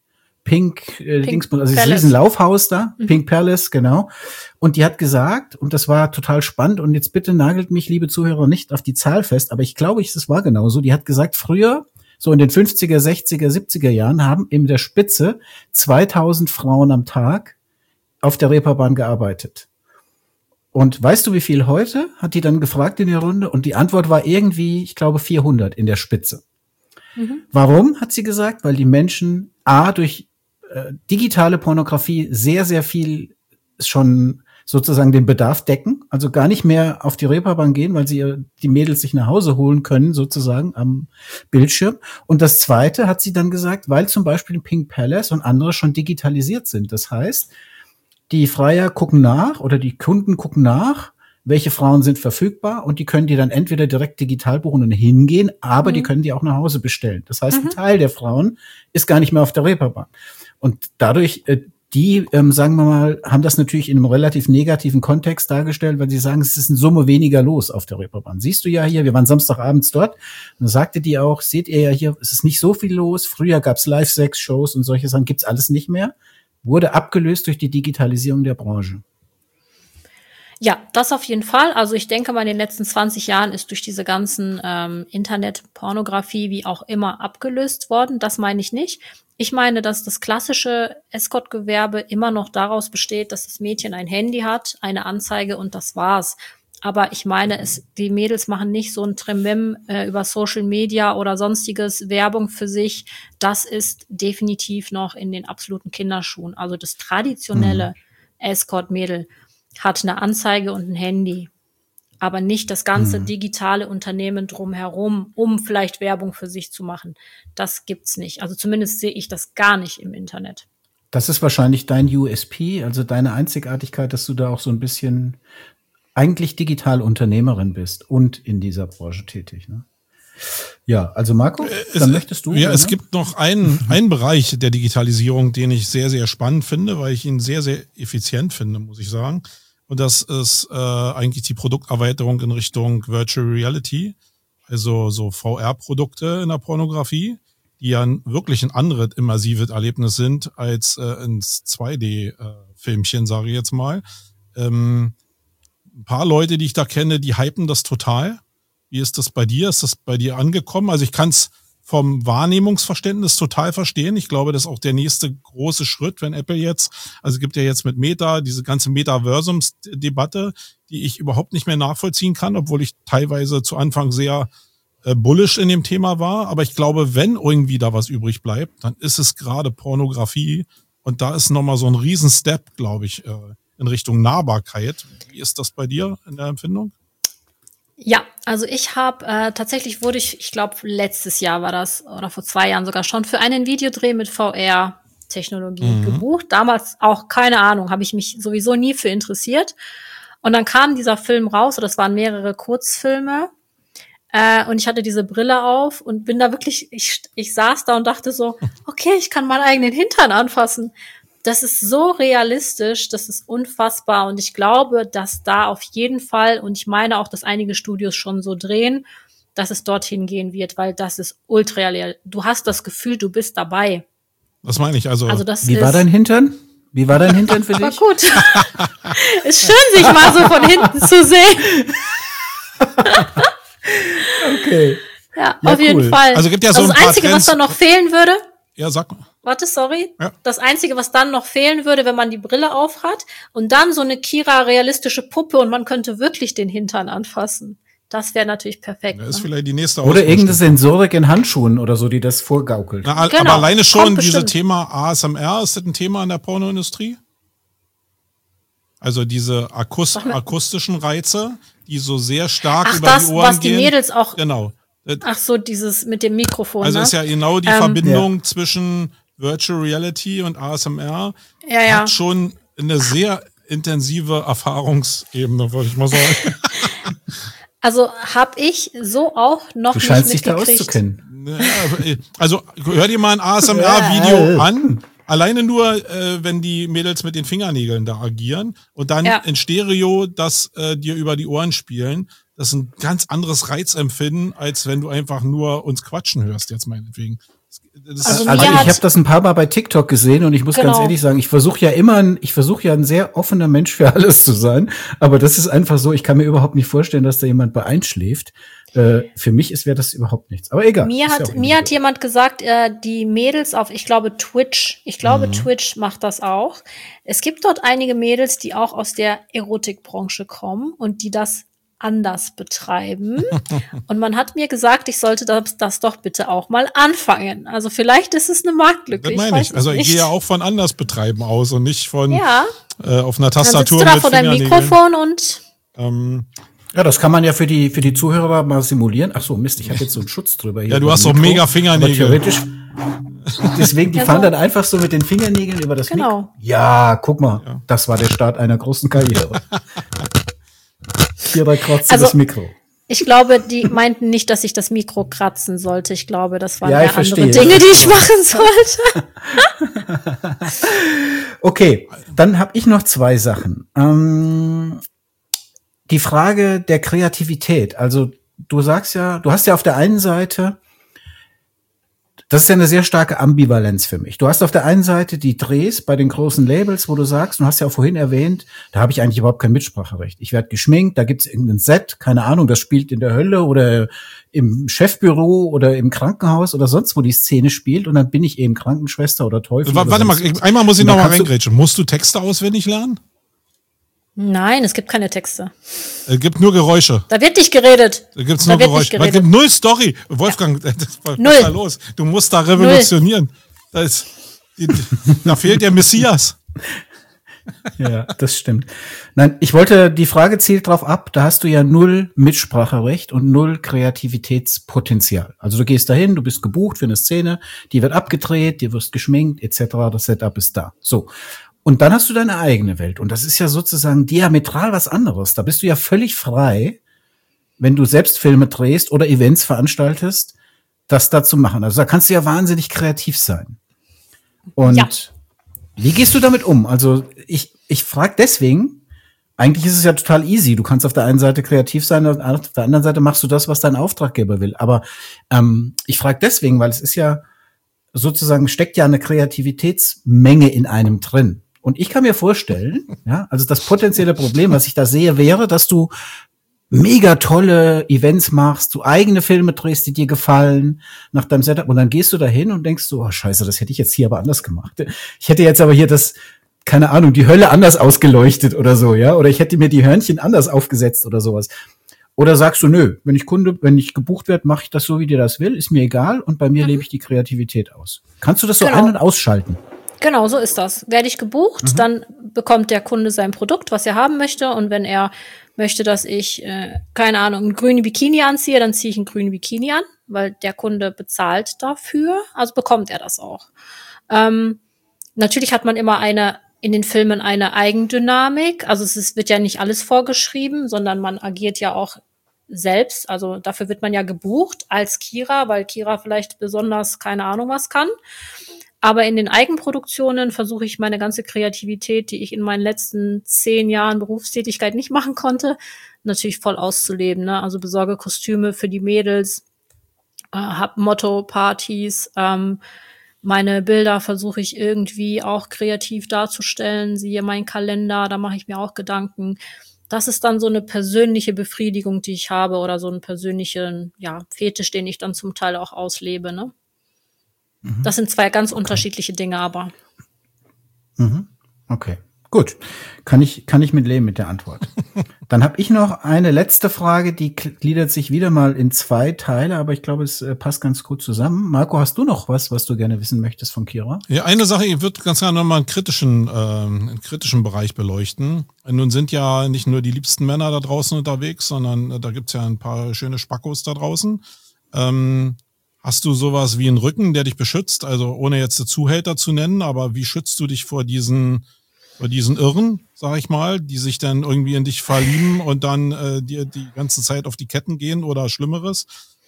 also dieses Riesenlaufhaus da, Pink Palace, genau. Und die hat gesagt, und das war total spannend, und jetzt bitte nagelt mich, liebe Zuhörer, nicht auf die Zahl fest, aber ich glaube, es war genauso. Die hat gesagt, früher, so in den 50er, 60er, 70er Jahren, haben in der Spitze 2000 Frauen am Tag auf der Reeperbahn gearbeitet. Und weißt du, wie viel heute? Hat die dann gefragt in der Runde. Und die Antwort war irgendwie, ich glaube, 400 in der Spitze. Warum, hat sie gesagt? Weil die Menschen durch digitale Pornografie sehr, sehr viel schon sozusagen den Bedarf decken. Also gar nicht mehr auf die Reeperbahn gehen, weil sie die Mädels sich nach Hause holen können, sozusagen am Bildschirm. Und das Zweite hat sie dann gesagt, weil zum Beispiel Pink Palace und andere schon digitalisiert sind. Das heißt, die Freier gucken nach oder die Kunden gucken nach, welche Frauen sind verfügbar und die können die dann entweder direkt digital buchen und hingehen, aber die können die auch nach Hause bestellen. Das heißt, ein Teil der Frauen ist gar nicht mehr auf der Reeperbahn. Und dadurch die, sagen wir mal, haben das natürlich in einem relativ negativen Kontext dargestellt, weil sie sagen, es ist in Summe weniger los auf der Reeperbahn. Siehst du ja hier, wir waren Samstagabends dort, und da sagte die auch, seht ihr ja hier, es ist nicht so viel los. Früher gab's Live-Sex-Shows und solche Sachen, gibt's alles nicht mehr. Wurde abgelöst durch die Digitalisierung der Branche. Ja, das auf jeden Fall. Also ich denke mal, in den letzten 20 Jahren ist durch diese ganzen Internet-Pornografie wie auch immer abgelöst worden. Das meine ich nicht. Ich meine, dass das klassische Escort-Gewerbe immer noch daraus besteht, dass das Mädchen ein Handy hat, eine Anzeige und das war's. Aber ich meine, die Mädels machen nicht so ein Tremem über Social Media oder sonstiges Werbung für sich. Das ist definitiv noch in den absoluten Kinderschuhen. Also das traditionelle Escort-Mädel hat eine Anzeige und ein Handy, aber nicht das ganze digitale Unternehmen drumherum, um vielleicht Werbung für sich zu machen. Das gibt's nicht. Also zumindest sehe ich das gar nicht im Internet. Das ist wahrscheinlich dein USP, also deine Einzigartigkeit, dass du da auch so ein bisschen eigentlich Digitalunternehmerin bist und in dieser Branche tätig, ne? Ja, also Marco, dann möchtest du. Ja, es gibt noch einen Bereich der Digitalisierung, den ich sehr, sehr spannend finde, weil ich ihn sehr, sehr effizient finde, muss ich sagen. Und das ist eigentlich die Produkterweiterung in Richtung Virtual Reality, also so VR-Produkte in der Pornografie, die ja wirklich ein anderes immersives Erlebnis sind als ins 2D-Filmchen, sage ich jetzt mal. Ein paar Leute, die ich da kenne, die hypen das total. Wie ist das bei dir? Ist das bei dir angekommen? Also ich kann es vom Wahrnehmungsverständnis total verstehen. Ich glaube, das ist auch der nächste große Schritt, wenn Apple jetzt, also es gibt ja jetzt mit Meta diese ganze Metaversums-Debatte, die ich überhaupt nicht mehr nachvollziehen kann, obwohl ich teilweise zu Anfang sehr bullish in dem Thema war. Aber ich glaube, wenn irgendwie da was übrig bleibt, dann ist es gerade Pornografie. Und da ist nochmal so ein Riesen-Step, glaube ich, in Richtung Nahbarkeit. Wie ist das bei dir in der Empfindung? Ja, also ich habe tatsächlich wurde ich glaube letztes Jahr war das oder vor 2 Jahren sogar schon für einen Videodreh mit VR-Technologie gebucht. Damals auch keine Ahnung, habe ich mich sowieso nie für interessiert. Und dann kam dieser Film raus, oder das waren mehrere Kurzfilme. Und ich hatte diese Brille auf und bin da wirklich, ich saß da und dachte so, okay, ich kann meinen eigenen Hintern anfassen. Das ist so realistisch, das ist unfassbar. Und ich glaube, dass da auf jeden Fall, und ich meine auch, dass einige Studios schon so drehen, dass es dorthin gehen wird, weil das ist ultra real. Du hast das Gefühl, du bist dabei. Was meine ich? Also das Wie war dein Hintern? Wie war dein Hintern für dich? War gut. Ist schön, sich mal so von hinten zu sehen. Okay. Ja, auf jeden Fall. Also gibt ja so das ein paar Einzige, Trends. was dann noch fehlen würde. Ja, sag mal. Warte, sorry. Ja. Das Einzige, was dann noch fehlen würde, wenn man die Brille aufhat und dann so eine Kira-realistische Puppe und man könnte wirklich den Hintern anfassen. Das wäre natürlich perfekt. Das ist vielleicht die nächste Oder irgendeine Sensorik in Handschuhen oder so, die das vorgaukelt. Na, Genau, aber alleine schon kommt dieses bestimmt. Thema ASMR, ist das ein Thema in der Pornoindustrie? Also diese akustischen Reize, die so sehr stark über die Ohren was die gehen. Mädels auch. Genau. Ach so, dieses mit dem Mikrofon. Also ne? ist ja genau die Verbindung zwischen Virtual Reality und ASMR. Ja. Hat schon eine sehr intensive Erfahrungsebene, würde ich mal sagen. Also habe ich so auch noch Du nicht scheinst dich da mitgekriegt. auszukennen. Also hör dir mal ein ASMR-Video an. Alleine nur, wenn die Mädels mit den Fingernägeln da agieren und dann in Stereo das dir über die Ohren spielen. Das ist ein ganz anderes Reizempfinden, als wenn du einfach nur uns quatschen hörst, jetzt meinetwegen. Also ich habe das ein paar Mal bei TikTok gesehen und ich muss ganz ehrlich sagen, ich versuche ja ein sehr offener Mensch für alles zu sein, aber das ist einfach so, ich kann mir überhaupt nicht vorstellen, dass da jemand bei einschläft. Für mich wäre das überhaupt nichts. Aber egal. Mir hat jemand gesagt, die Mädels auf, ich glaube Twitch Twitch macht das auch. Es gibt dort einige Mädels, die auch aus der Erotikbranche kommen und die das anders betreiben. Und man hat mir gesagt, ich sollte das doch bitte auch mal anfangen. Also vielleicht ist es eine Marktlücke. Das meine ich. Also ich gehe ja auch von anders betreiben aus und nicht von auf einer Tastatur dann sitzt du da mit vor deinem Mikrofon und ja, das kann man ja für die Zuhörer mal simulieren. Ach so, Mist, ich habe jetzt so einen Schutz drüber hier. Ja, du hast doch mega Fingernägel. Aber theoretisch, deswegen, die fahren dann einfach so mit den Fingernägeln über das Mikro. Ja, guck mal, das war der Start einer großen Karriere. Hierbei kratzt das Mikro. Ich glaube, die meinten nicht, dass ich das Mikro kratzen sollte. Ich glaube, das waren ja, andere Dinge, die ich machen sollte. Okay, dann habe ich noch 2 Sachen. Die Frage der Kreativität. Also du hast ja auf der einen Seite, das ist ja eine sehr starke Ambivalenz für mich. Du hast auf der einen Seite die Drehs bei den großen Labels, wo du sagst, du hast ja auch vorhin erwähnt, da habe ich eigentlich überhaupt kein Mitspracherecht. Ich werde geschminkt, da gibt's irgendein Set, keine Ahnung, das spielt in der Hölle oder im Chefbüro oder im Krankenhaus oder sonst, wo die Szene spielt, und dann bin ich eben Krankenschwester oder Teufel. Warte mal, einmal muss ich noch mal reingrätschen. Musst du Texte auswendig lernen? Nein, es gibt keine Texte. Es gibt nur Geräusche. Da wird nicht geredet. Da gibt's nur Geräusche. Es gibt null Story. Wolfgang, was ist da los? Du musst da revolutionieren. Da fehlt der Messias. Ja, das stimmt. Nein, die Frage zielt drauf ab, da hast du ja 0 Mitspracherecht und 0 Kreativitätspotenzial. Also du gehst dahin, du bist gebucht für eine Szene, die wird abgedreht, dir wirst geschminkt, etc., das Setup ist da. So. Und dann hast du deine eigene Welt. Und das ist ja sozusagen diametral was anderes. Da bist du ja völlig frei, wenn du selbst Filme drehst oder Events veranstaltest, das da zu machen. Also da kannst du ja wahnsinnig kreativ sein. Und wie gehst du damit um? Also ich frage deswegen, eigentlich ist es ja total easy. Du kannst auf der einen Seite kreativ sein, auf der anderen Seite machst du das, was dein Auftraggeber will. Aber ich frage deswegen, weil es ist ja sozusagen, steckt ja eine Kreativitätsmenge in einem drin. Und ich kann mir vorstellen, ja, also das potenzielle Problem, was ich da sehe, wäre, dass du mega tolle Events machst, du eigene Filme drehst, die dir gefallen, nach deinem Setup, und dann gehst du da hin und denkst so, oh scheiße, das hätte ich jetzt hier aber anders gemacht. Ich hätte jetzt aber hier keine Ahnung, die Hölle anders ausgeleuchtet oder so, ja, oder ich hätte mir die Hörnchen anders aufgesetzt oder sowas. Oder sagst du, nö, wenn ich gebucht werde, mache ich das so, wie dir das will, ist mir egal, und bei mir lebe ich die Kreativität aus. Kannst du das so ein- und ausschalten? Genau, so ist das. Werde ich gebucht, dann bekommt der Kunde sein Produkt, was er haben möchte. Und wenn er möchte, dass ich, keine Ahnung, einen grünen Bikini anziehe, dann ziehe ich einen grünen Bikini an, weil der Kunde bezahlt dafür. Also bekommt er das auch. Natürlich hat man immer in den Filmen eine Eigendynamik. Also wird ja nicht alles vorgeschrieben, sondern man agiert ja auch selbst. Also dafür wird man ja gebucht als Kira, weil Kira vielleicht besonders keine Ahnung was kann. Aber in den Eigenproduktionen versuche ich meine ganze Kreativität, die ich in meinen letzten 10 Jahren Berufstätigkeit nicht machen konnte, natürlich voll auszuleben. Ne? Also besorge Kostüme für die Mädels, hab Motto-Partys, meine Bilder versuche ich irgendwie auch kreativ darzustellen, siehe meinen Kalender, da mache ich mir auch Gedanken. Das ist dann so eine persönliche Befriedigung, die ich habe, oder so einen persönlichen, Fetisch, den ich dann zum Teil auch auslebe, ne? Das sind 2 ganz unterschiedliche Dinge, aber. Okay, gut. Kann ich mit leben mit der Antwort. Dann habe ich noch eine letzte Frage, die gliedert sich wieder mal in 2 Teile, aber ich glaube, es passt ganz gut zusammen. Marco, hast du noch was du gerne wissen möchtest von Kira? Ja, eine Sache, ich würde ganz gerne nochmal einen kritischen Bereich beleuchten. Nun sind ja nicht nur die liebsten Männer da draußen unterwegs, sondern da gibt's ja ein paar schöne Spackos da draußen. Hast du sowas wie einen Rücken, der dich beschützt? Also ohne jetzt Zuhälter zu nennen, aber wie schützt du dich vor diesen Irren, sag ich mal, die sich dann irgendwie in dich verlieben und dann dir die ganze Zeit auf die Ketten gehen oder Schlimmeres?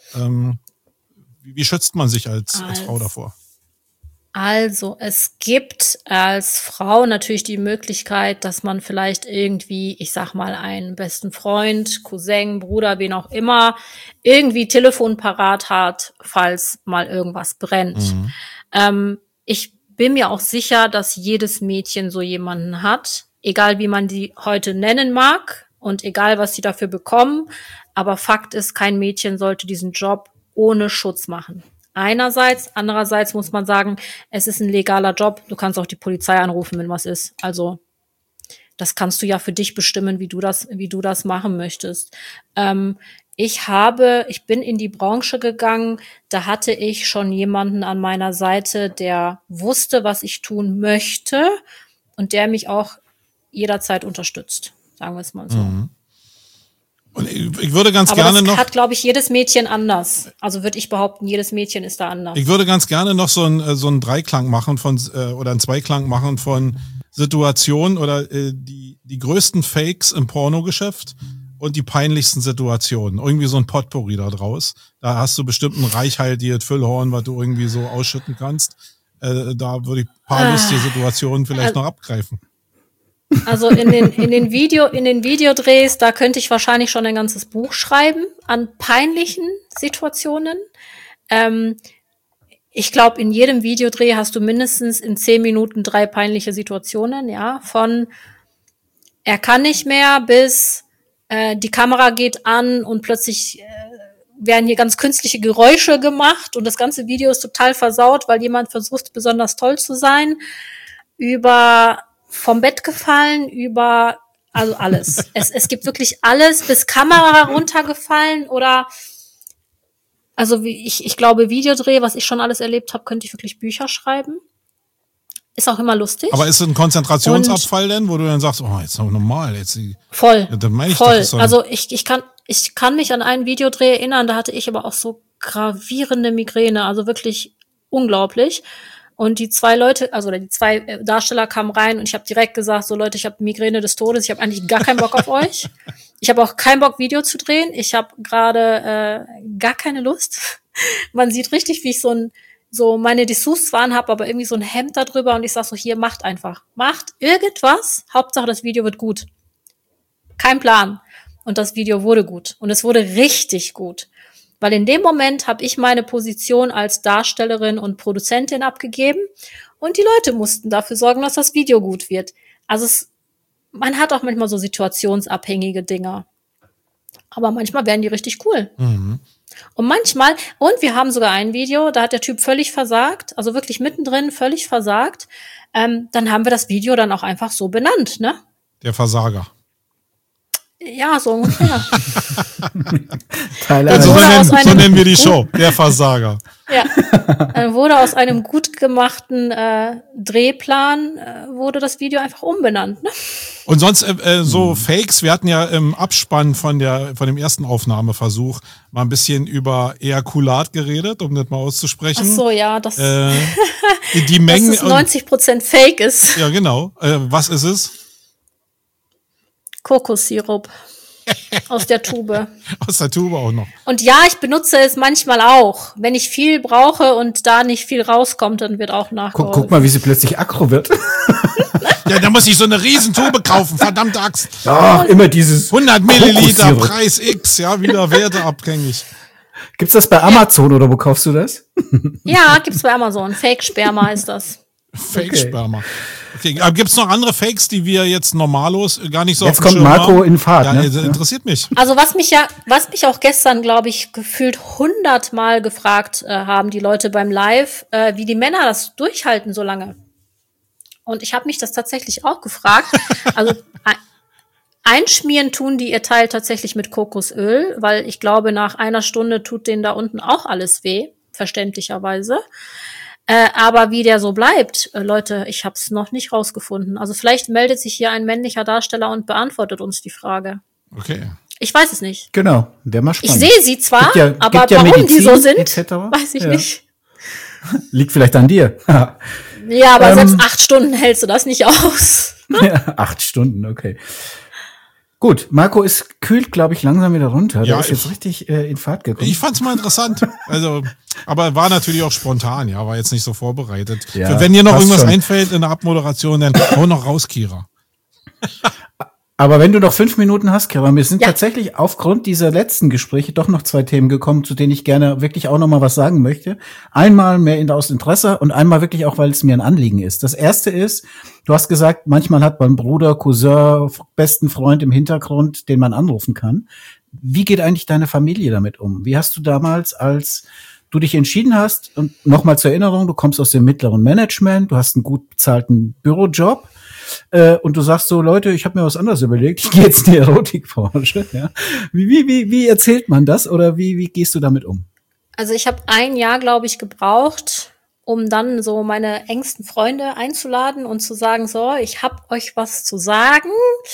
Wie schützt man sich als Frau davor? Also es gibt als Frau natürlich die Möglichkeit, dass man vielleicht irgendwie, ich sag mal, einen besten Freund, Cousin, Bruder, wen auch immer, irgendwie Telefon parat hat, falls mal irgendwas brennt. Ich bin mir auch sicher, dass jedes Mädchen so jemanden hat, egal wie man die heute nennen mag und egal was sie dafür bekommen. Aber Fakt ist, kein Mädchen sollte diesen Job ohne Schutz machen. Andererseits muss man sagen, es ist ein legaler Job. Du kannst auch die Polizei anrufen, wenn was ist. Also das kannst du ja für dich bestimmen, wie du das machen möchtest. Ich bin in die Branche gegangen, da hatte ich schon jemanden an meiner Seite, der wusste, was ich tun möchte und der mich auch jederzeit unterstützt, sagen wir es mal so. Und ich würde ganz gerne noch. Das hat, glaube ich, jedes Mädchen anders. Also würde ich behaupten, jedes Mädchen ist da anders. Ich würde ganz gerne noch so einen Dreiklang machen oder einen Zweiklang machen von Situationen oder die größten Fakes im Pornogeschäft und die peinlichsten Situationen. Irgendwie so ein Potpourri da draus. Da hast du bestimmt ein reichhaltiges Füllhorn, was du irgendwie so ausschütten kannst. Da würde ich ein paar lustige Situationen vielleicht noch abgreifen. Also in den Videodrehs, da könnte ich wahrscheinlich schon ein ganzes Buch schreiben an peinlichen Situationen. Ich glaube, in jedem Videodreh hast du mindestens in 10 Minuten 3 peinliche Situationen, ja. Von er kann nicht mehr bis die Kamera geht an und plötzlich werden hier ganz künstliche Geräusche gemacht und das ganze Video ist total versaut, weil jemand versucht, besonders toll zu sein. Über vom Bett gefallen, über also alles. Es gibt wirklich alles, bis Kamera runtergefallen oder also wie ich glaube, Videodreh, was ich schon alles erlebt habe, könnte ich wirklich Bücher schreiben. Ist auch immer lustig. Aber ist es ein Konzentrationsabfall denn, wo du dann sagst, oh, jetzt noch normal, jetzt voll. Ja, dann meine ich voll. doch, so Also ich kann mich an einen Videodreh erinnern, da hatte ich aber auch so gravierende Migräne, also wirklich unglaublich. Und die 2 Leute, also die 2 Darsteller kamen rein und ich habe direkt gesagt, so Leute, ich habe Migräne des Todes, ich habe eigentlich gar keinen Bock auf euch. Ich habe auch keinen Bock, Video zu drehen. Ich habe gerade gar keine Lust. Man sieht richtig, wie ich so meine Dessous zwar anhabe, aber irgendwie so ein Hemd da drüber und ich sag so, hier, macht einfach. Macht irgendwas, Hauptsache das Video wird gut. Kein Plan. Und das Video wurde gut. Und es wurde richtig gut. Weil in dem Moment habe ich meine Position als Darstellerin und Produzentin abgegeben und die Leute mussten dafür sorgen, dass das Video gut wird. Also man hat auch manchmal so situationsabhängige Dinger. Aber manchmal werden die richtig cool. Mhm. Und wir haben sogar ein Video, da hat der Typ völlig versagt, also wirklich mittendrin völlig versagt. Dann haben wir das Video dann auch einfach so benannt, ne? Der Versager. Ja, so ungefähr. So nennen wir die Show, der Versager. Ja, wurde aus einem gut gemachten Drehplan wurde das Video einfach umbenannt. Ne? Und sonst so Fakes, wir hatten ja im Abspann von dem ersten Aufnahmeversuch mal ein bisschen über Ejakulat geredet, um das mal auszusprechen. Ach so, ja, das die Mengen, dass es 90% Fake ist. Ja, genau. Was ist es? Kokossirup. Aus der Tube. Aus der Tube auch noch. Und ja, ich benutze es manchmal auch. Wenn ich viel brauche und da nicht viel rauskommt, dann wird auch nachgeholfen. Guck mal, wie sie plötzlich aggro wird. Ja, da muss ich so eine Riesentube kaufen, verdammte Axt. Ja, immer dieses 100 Milliliter, Preis X, ja, wieder werteabhängig. Gibt's das bei Amazon oder wo kaufst du das? Ja, gibt's bei Amazon. Fake-Sperma heißt das. Fake-Sperma. Okay, aber gibt's noch andere Fakes, die wir jetzt normallos gar nicht so jetzt auf dem Schirm haben? Jetzt kommt Marco in Fahrt. Ja, ne? Interessiert mich. Also was mich auch gestern, glaube ich, gefühlt 100 Mal gefragt haben die Leute beim Live, wie die Männer das durchhalten so lange. Und ich habe mich das tatsächlich auch gefragt. Also einschmieren tun die ihr Teil tatsächlich mit Kokosöl, weil ich glaube, nach einer Stunde tut denen da unten auch alles weh, verständlicherweise. Aber wie der so bleibt, Leute, ich habe es noch nicht rausgefunden. Also vielleicht meldet sich hier ein männlicher Darsteller und beantwortet uns die Frage. Okay. Ich weiß es nicht. Genau, der mal spannend. Ich sehe sie zwar, aber ja warum Medizin, die so sind, weiß ich nicht. Liegt vielleicht an dir. Ja, aber selbst 8 Stunden hältst du das nicht aus. Ja, 8 Stunden, okay. Gut, Marco kühlt, glaube ich, langsam wieder runter. Der ist jetzt richtig in Fahrt gekommen. Ich fand's mal interessant. Also, aber war natürlich auch spontan, ja, war jetzt nicht so vorbereitet. Ja, wenn dir noch irgendwas einfällt in der Abmoderation, dann hau noch raus, Kira. Aber wenn du noch 5 Minuten hast, Kira, mir sind tatsächlich aufgrund dieser letzten Gespräche doch noch 2 Themen gekommen, zu denen ich gerne wirklich auch noch mal was sagen möchte. Einmal mehr aus Interesse und einmal wirklich auch, weil es mir ein Anliegen ist. Das erste ist, du hast gesagt, manchmal hat man Bruder, Cousin, besten Freund im Hintergrund, den man anrufen kann. Wie geht eigentlich deine Familie damit um? Wie hast du damals, als du dich entschieden hast, und nochmal zur Erinnerung, du kommst aus dem mittleren Management, du hast einen gut bezahlten Bürojob, und du sagst so, Leute, ich habe mir was anderes überlegt, ich gehe jetzt in die Erotikbranche. Ja? Wie erzählt man das oder wie gehst du damit um? Also ich habe 1 Jahr, glaube ich, gebraucht, um dann so meine engsten Freunde einzuladen und zu sagen, so, ich habe euch was zu sagen.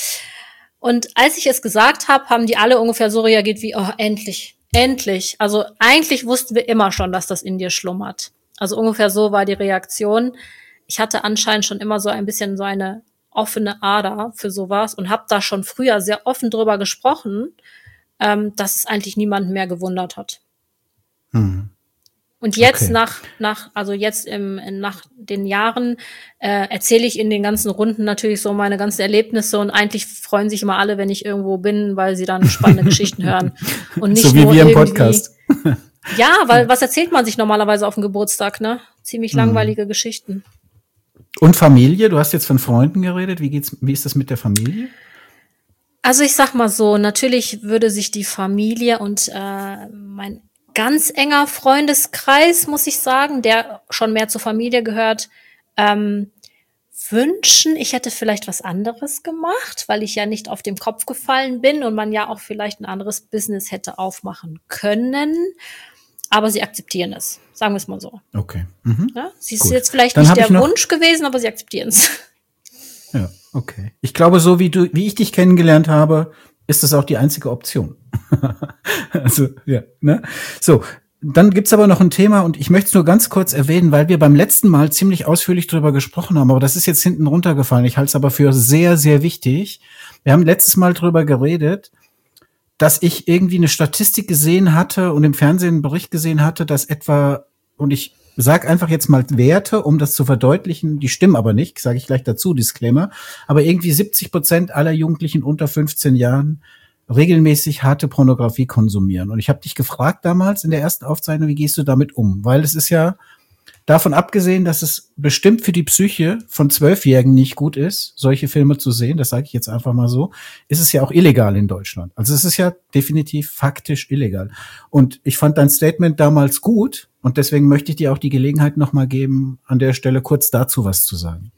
Und als ich es gesagt habe, haben die alle ungefähr so reagiert wie, oh, endlich. Also eigentlich wussten wir immer schon, dass das in dir schlummert. Also ungefähr so war die Reaktion. Ich hatte anscheinend schon immer so ein bisschen so eine offene Ader für sowas und habe da schon früher sehr offen drüber gesprochen, dass es eigentlich niemanden mehr gewundert hat. Und jetzt Okay. also jetzt nach den Jahren erzähle ich in den ganzen Runden natürlich so meine ganzen Erlebnisse und eigentlich freuen sich immer alle, wenn ich irgendwo bin, weil sie dann spannende Geschichten hören und nicht So wie nur wir im irgendwie. Podcast. Ja, weil was erzählt man sich normalerweise auf dem Geburtstag, ne? Ziemlich langweilige Geschichten. Und Familie? Du hast jetzt von Freunden geredet. Wie ist das mit der Familie? Also ich sag mal so, natürlich würde sich die Familie und mein ganz enger Freundeskreis, muss ich sagen, der schon mehr zur Familie gehört, wünschen, ich hätte vielleicht was anderes gemacht, weil ich ja nicht auf den Kopf gefallen bin und man ja auch vielleicht ein anderes Business hätte aufmachen können. Aber sie akzeptieren es, sagen wir es mal so. Okay. Mhm. Ja? Sie ist Gut. jetzt vielleicht Dann nicht hab ich der noch- Wunsch gewesen, aber sie akzeptieren es. Ja, okay. Ich glaube, so wie ich dich kennengelernt habe, ist das auch die einzige Option. Also, ja, ne? So. Dann gibt's aber noch ein Thema und ich möchte es nur ganz kurz erwähnen, weil wir beim letzten Mal ziemlich ausführlich drüber gesprochen haben, aber das ist jetzt hinten runtergefallen. Ich halte es aber für sehr, sehr wichtig. Wir haben letztes Mal drüber geredet, dass ich irgendwie eine Statistik gesehen hatte und im Fernsehen einen Bericht gesehen hatte, dass etwa, und ich sag einfach jetzt mal Werte, um das zu verdeutlichen, die stimmen aber nicht, sage ich gleich dazu, Disclaimer, aber irgendwie 70% aller Jugendlichen unter 15 Jahren regelmäßig harte Pornografie konsumieren. Und ich habe dich gefragt damals in der ersten Aufzeichnung, wie gehst du damit um? Weil es ist ja davon abgesehen, dass es bestimmt für die Psyche von 12-Jährigen nicht gut ist, solche Filme zu sehen, das sage ich jetzt einfach mal so, ist es ja auch illegal in Deutschland. Also es ist ja definitiv faktisch illegal. Und ich fand dein Statement damals gut und deswegen möchte ich dir auch die Gelegenheit nochmal geben, an der Stelle kurz dazu was zu sagen.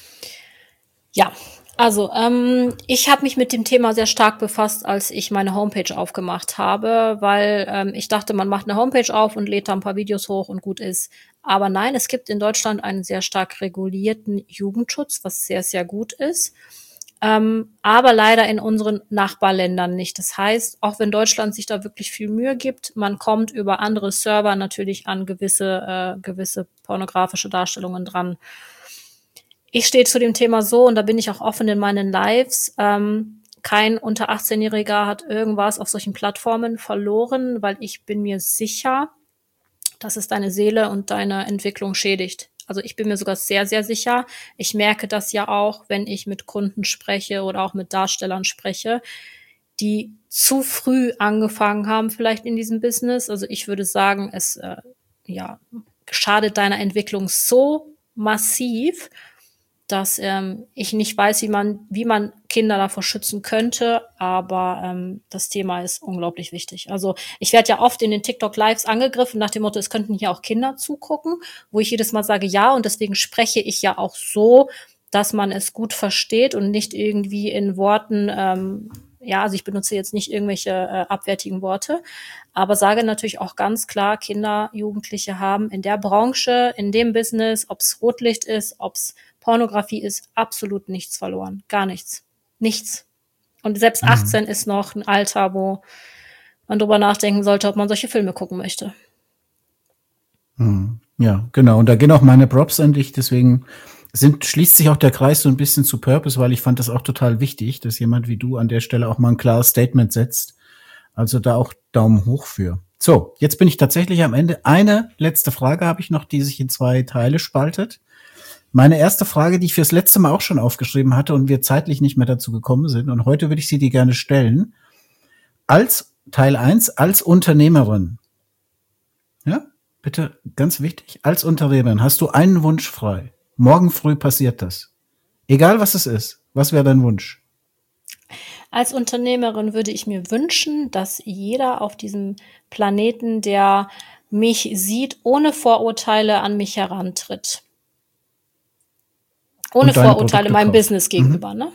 Ja, also ich habe mich mit dem Thema sehr stark befasst, als ich meine Homepage aufgemacht habe, weil ich dachte, man macht eine Homepage auf und lädt da ein paar Videos hoch und gut ist. Aber nein, es gibt in Deutschland einen sehr stark regulierten Jugendschutz, was sehr, sehr gut ist. Aber leider in unseren Nachbarländern nicht. Das heißt, auch wenn Deutschland sich da wirklich viel Mühe gibt, man kommt über andere Server natürlich an gewisse pornografische Darstellungen dran. Ich stehe zu dem Thema so, und da bin ich auch offen in meinen Lives, kein unter 18-Jähriger hat irgendwas auf solchen Plattformen verloren, weil ich bin mir sicher, dass es deine Seele und deine Entwicklung schädigt. Also ich bin mir sogar sehr, sehr sicher. Ich merke das ja auch, wenn ich mit Kunden spreche oder auch mit Darstellern spreche, die zu früh angefangen haben vielleicht in diesem Business. Also ich würde sagen, es schadet deiner Entwicklung so massiv, dass ich nicht weiß, wie man Kinder davor schützen könnte, aber das Thema ist unglaublich wichtig. Also ich werde ja oft in den TikTok-Lives angegriffen nach dem Motto, es könnten hier auch Kinder zugucken, wo ich jedes Mal sage, ja, und deswegen spreche ich ja auch so, dass man es gut versteht und nicht irgendwie in Worten, also ich benutze jetzt nicht irgendwelche abwertigen Worte, aber sage natürlich auch ganz klar, Kinder, Jugendliche haben in der Branche, in dem Business, ob es Rotlicht ist, ob es Pornografie ist, absolut nichts verloren. Gar nichts. Nichts. Und selbst 18 ist noch ein Alter, wo man drüber nachdenken sollte, ob man solche Filme gucken möchte. Ja, genau. Und da gehen auch meine Props an dich. Deswegen schließt sich auch der Kreis so ein bisschen zu Purpose, weil ich fand das auch total wichtig, dass jemand wie du an der Stelle auch mal ein klares Statement setzt. Also da auch Daumen hoch für. So, jetzt bin ich tatsächlich am Ende. Eine letzte Frage habe ich noch, die sich in 2 Teile spaltet. Meine erste Frage, die ich fürs letzte Mal auch schon aufgeschrieben hatte und wir zeitlich nicht mehr dazu gekommen sind, und heute würde ich sie dir gerne stellen. Als Teil 1, als Unternehmerin. Ja, bitte, ganz wichtig. Als Unternehmerin hast du einen Wunsch frei. Morgen früh passiert das. Egal was es ist. Was wäre dein Wunsch? Als Unternehmerin würde ich mir wünschen, dass jeder auf diesem Planeten, der mich sieht, ohne Vorurteile an mich herantritt. Ohne Vorurteile meinem Business gegenüber, ne?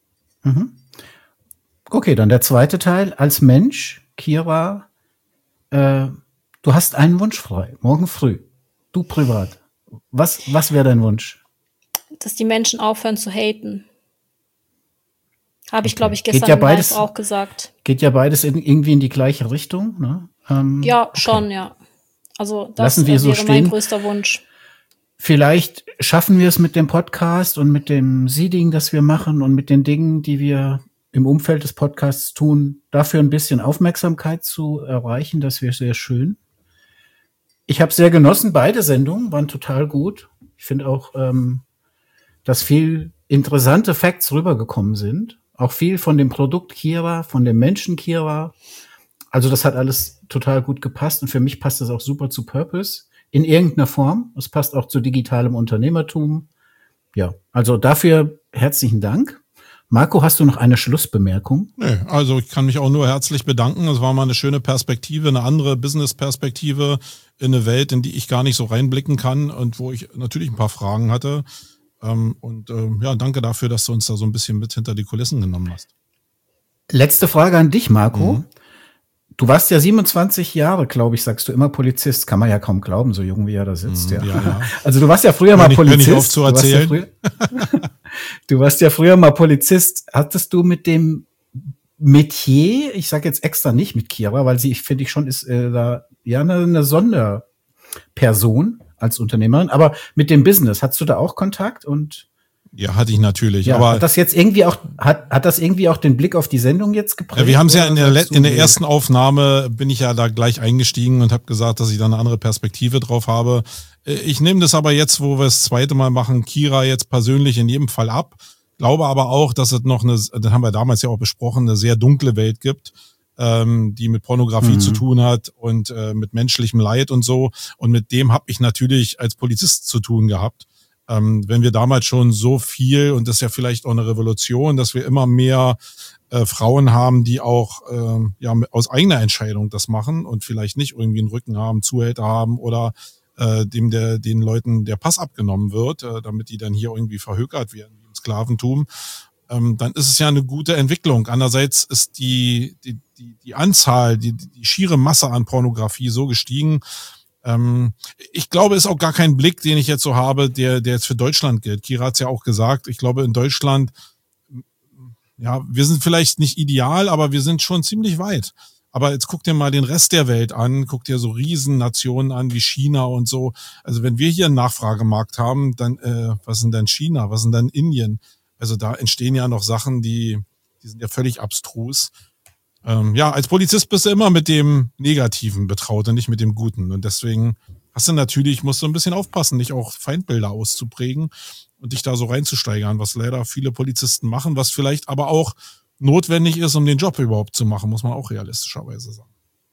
Okay, dann der zweite Teil. Als Mensch, Kira, du hast einen Wunsch frei. Morgen früh. Du privat. Was wäre dein Wunsch? Dass die Menschen aufhören zu haten. Habe ich, Okay. glaube ich, gestern Geht ja im Live beides- auch gesagt. Geht ja beides irgendwie in die gleiche Richtung, ne? Ja, okay. schon, ja. Also das Lassen wir so wäre mein stehen. größter Wunsch. Vielleicht schaffen wir es mit dem Podcast und mit dem Seeding, das wir machen und mit den Dingen, die wir im Umfeld des Podcasts tun, dafür ein bisschen Aufmerksamkeit zu erreichen. Das wäre sehr schön. Ich habe sehr genossen, beide Sendungen waren total gut. Ich finde auch, dass viel interessante Facts rübergekommen sind. Auch viel von dem Produkt Kira, von dem Menschen Kira. Also das hat alles total gut gepasst und für mich passt es auch super zu Purpose in irgendeiner Form. Es passt auch zu digitalem Unternehmertum. Ja, also dafür herzlichen Dank. Marco, hast du noch eine Schlussbemerkung? Nee, also ich kann mich auch nur herzlich bedanken. Es war mal eine schöne Perspektive, eine andere Business-Perspektive in eine Welt, in die ich gar nicht so reinblicken kann und wo ich natürlich ein paar Fragen hatte. Ja, danke dafür, dass du uns da so ein bisschen mit hinter die Kulissen genommen hast. Letzte Frage an dich, Marco. Du warst ja 27 Jahre, glaube ich, sagst du, immer Polizist. Kann man ja kaum glauben, so jung wie er da sitzt. Ja. Also du warst ja früher mal Polizist. Hör nicht auf zu erzählen. Du warst ja früher mal Polizist. Hattest du mit dem Metier, ich sage jetzt extra nicht mit Kira, weil sie, finde ich schon, ist da ja eine Sonderperson als Unternehmerin, aber mit dem Business, hattest du da auch Kontakt? Und ja, hatte ich natürlich. Ja, aber hat das jetzt irgendwie auch, hat das irgendwie auch den Blick auf die Sendung jetzt geprägt? Ja, wir haben es ja in der ersten Aufnahme, bin ich ja da gleich eingestiegen und habe gesagt, dass ich da eine andere Perspektive drauf habe. Ich nehme das aber jetzt, wo wir das zweite Mal machen, Kira jetzt persönlich in jedem Fall ab. Glaube aber auch, dass es noch das haben wir damals ja auch besprochen, eine sehr dunkle Welt gibt, die mit Pornografie zu tun hat und mit menschlichem Leid und so. Und mit dem habe ich natürlich als Polizist zu tun gehabt. Wenn wir damals schon so viel, und das ist ja vielleicht auch eine Revolution, dass wir immer mehr Frauen haben, die auch aus eigener Entscheidung das machen und vielleicht nicht irgendwie einen Rücken haben, Zuhälter haben oder den Leuten der Pass abgenommen wird, damit die dann hier irgendwie verhökert werden wie im Sklaventum, dann ist es ja eine gute Entwicklung. Andererseits ist die Anzahl, die schiere Masse an Pornografie so gestiegen. Ich glaube, ist auch gar kein Blick, den ich jetzt so habe, der jetzt für Deutschland gilt. Kira hat's ja auch gesagt. Ich glaube, in Deutschland, ja, wir sind vielleicht nicht ideal, aber wir sind schon ziemlich weit. Aber jetzt guck dir mal den Rest der Welt an, guck dir so Riesennationen an wie China und so. Also wenn wir hier einen Nachfragemarkt haben, dann was ist denn dann China, was ist denn dann Indien? Also da entstehen ja noch Sachen, die sind ja völlig abstrus. Als Polizist bist du immer mit dem Negativen betraut und nicht mit dem Guten. Und deswegen musst du ein bisschen aufpassen, nicht auch Feindbilder auszuprägen und dich da so reinzusteigern, was leider viele Polizisten machen, was vielleicht aber auch notwendig ist, um den Job überhaupt zu machen, muss man auch realistischerweise sagen.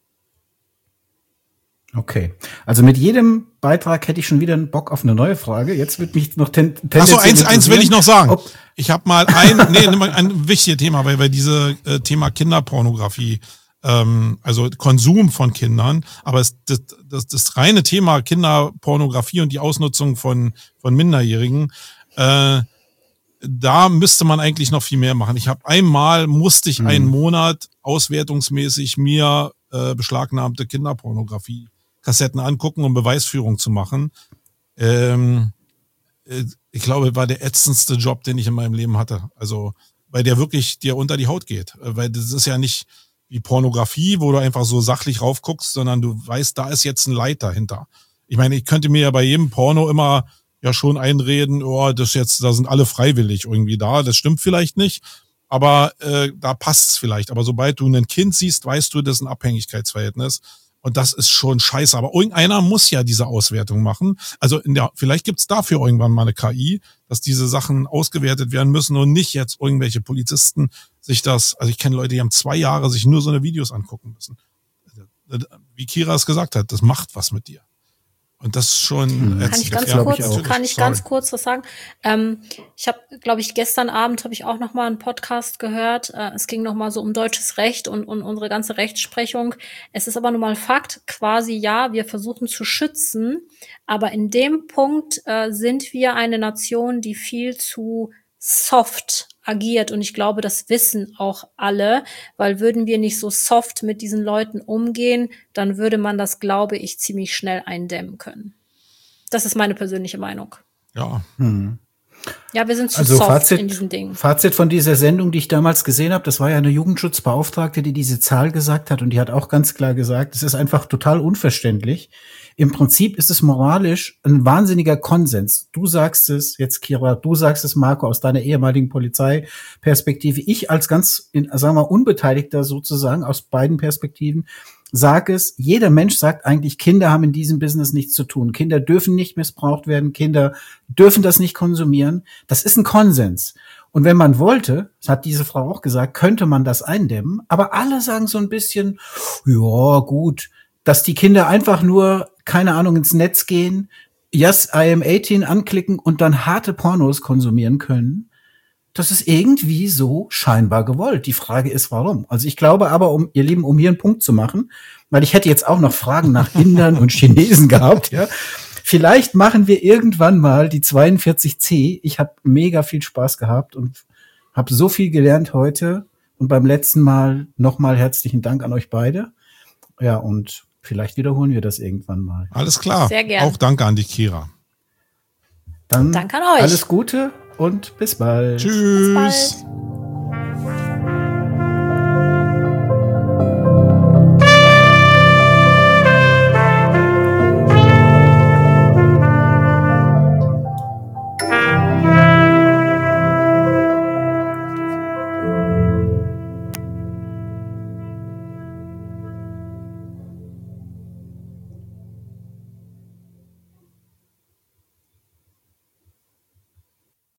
Okay. Also mit jedem Beitrag hätte ich schon wieder einen Bock auf eine neue Frage. Jetzt wird mich noch Achso, eins will ich noch sagen. Ich habe mal ein wichtiges Thema, weil diese Thema Kinderpornografie, also Konsum von Kindern, aber das reine Thema Kinderpornografie und die Ausnutzung von Minderjährigen, da müsste man eigentlich noch viel mehr machen. Musste ich einen Monat auswertungsmäßig mir beschlagnahmte Kinderpornografie-Kassetten angucken, um Beweisführung zu machen. Ich glaube, war der ätzendste Job, den ich in meinem Leben hatte. Also, weil der wirklich dir unter die Haut geht. Weil das ist ja nicht wie Pornografie, wo du einfach so sachlich raufguckst, sondern du weißt, da ist jetzt ein Leid dahinter. Ich meine, ich könnte mir ja bei jedem Porno immer ja schon einreden, da sind alle freiwillig irgendwie da. Das stimmt vielleicht nicht, aber da passt's vielleicht. Aber sobald du ein Kind siehst, weißt du, das ist ein Abhängigkeitsverhältnis. Und das ist schon scheiße. Aber irgendeiner muss ja diese Auswertung machen. Also vielleicht gibt's dafür irgendwann mal eine KI, dass diese Sachen ausgewertet werden müssen und nicht jetzt irgendwelche Polizisten also ich kenne Leute, die haben 2 Jahre sich nur so eine Videos angucken müssen. Wie Kira es gesagt hat, das macht was mit dir. Und das ist schon. Kann ich ganz kurz was sagen? Ich habe, glaube ich, gestern Abend habe ich auch noch mal einen Podcast gehört. Es ging noch mal so um deutsches Recht und unsere ganze Rechtsprechung. Es ist aber nun mal Fakt, quasi ja, wir versuchen zu schützen, aber in dem Punkt sind wir eine Nation, die viel zu soft agiert. Und ich glaube, das wissen auch alle, weil würden wir nicht so soft mit diesen Leuten umgehen, dann würde man das, glaube ich, ziemlich schnell eindämmen können. Das ist meine persönliche Meinung. Ja. Ja, wir sind zu soft in diesen Dingen. Fazit von dieser Sendung, die ich damals gesehen habe, das war ja eine Jugendschutzbeauftragte, die diese Zahl gesagt hat und die hat auch ganz klar gesagt, es ist einfach total unverständlich. Im Prinzip ist es moralisch ein wahnsinniger Konsens. Du sagst es jetzt, Kira, du sagst es, Marco, aus deiner ehemaligen Polizeiperspektive. Ich als ganz, sagen wir, Unbeteiligter sozusagen aus beiden Perspektiven sag es, jeder Mensch sagt eigentlich, Kinder haben in diesem Business nichts zu tun. Kinder dürfen nicht missbraucht werden, Kinder dürfen das nicht konsumieren. Das ist ein Konsens. Und wenn man wollte, das hat diese Frau auch gesagt, könnte man das eindämmen. Aber alle sagen so ein bisschen, ja gut, dass die Kinder einfach nur, keine Ahnung, ins Netz gehen, yes, I am 18 anklicken und dann harte Pornos konsumieren können. Das ist irgendwie so scheinbar gewollt. Die Frage ist, warum? Also ich glaube aber, ihr Lieben, um hier einen Punkt zu machen, weil ich hätte jetzt auch noch Fragen nach Indern und Chinesen gehabt, ja. Vielleicht machen wir irgendwann mal die 42C. Ich habe mega viel Spaß gehabt und habe so viel gelernt heute. Und beim letzten Mal nochmal herzlichen Dank an euch beide. Ja, und vielleicht wiederholen wir das irgendwann mal. Alles klar. Sehr gerne. Auch danke an die Kira. Dann danke an euch. Alles Gute und bis bald. Tschüss. Bis bald.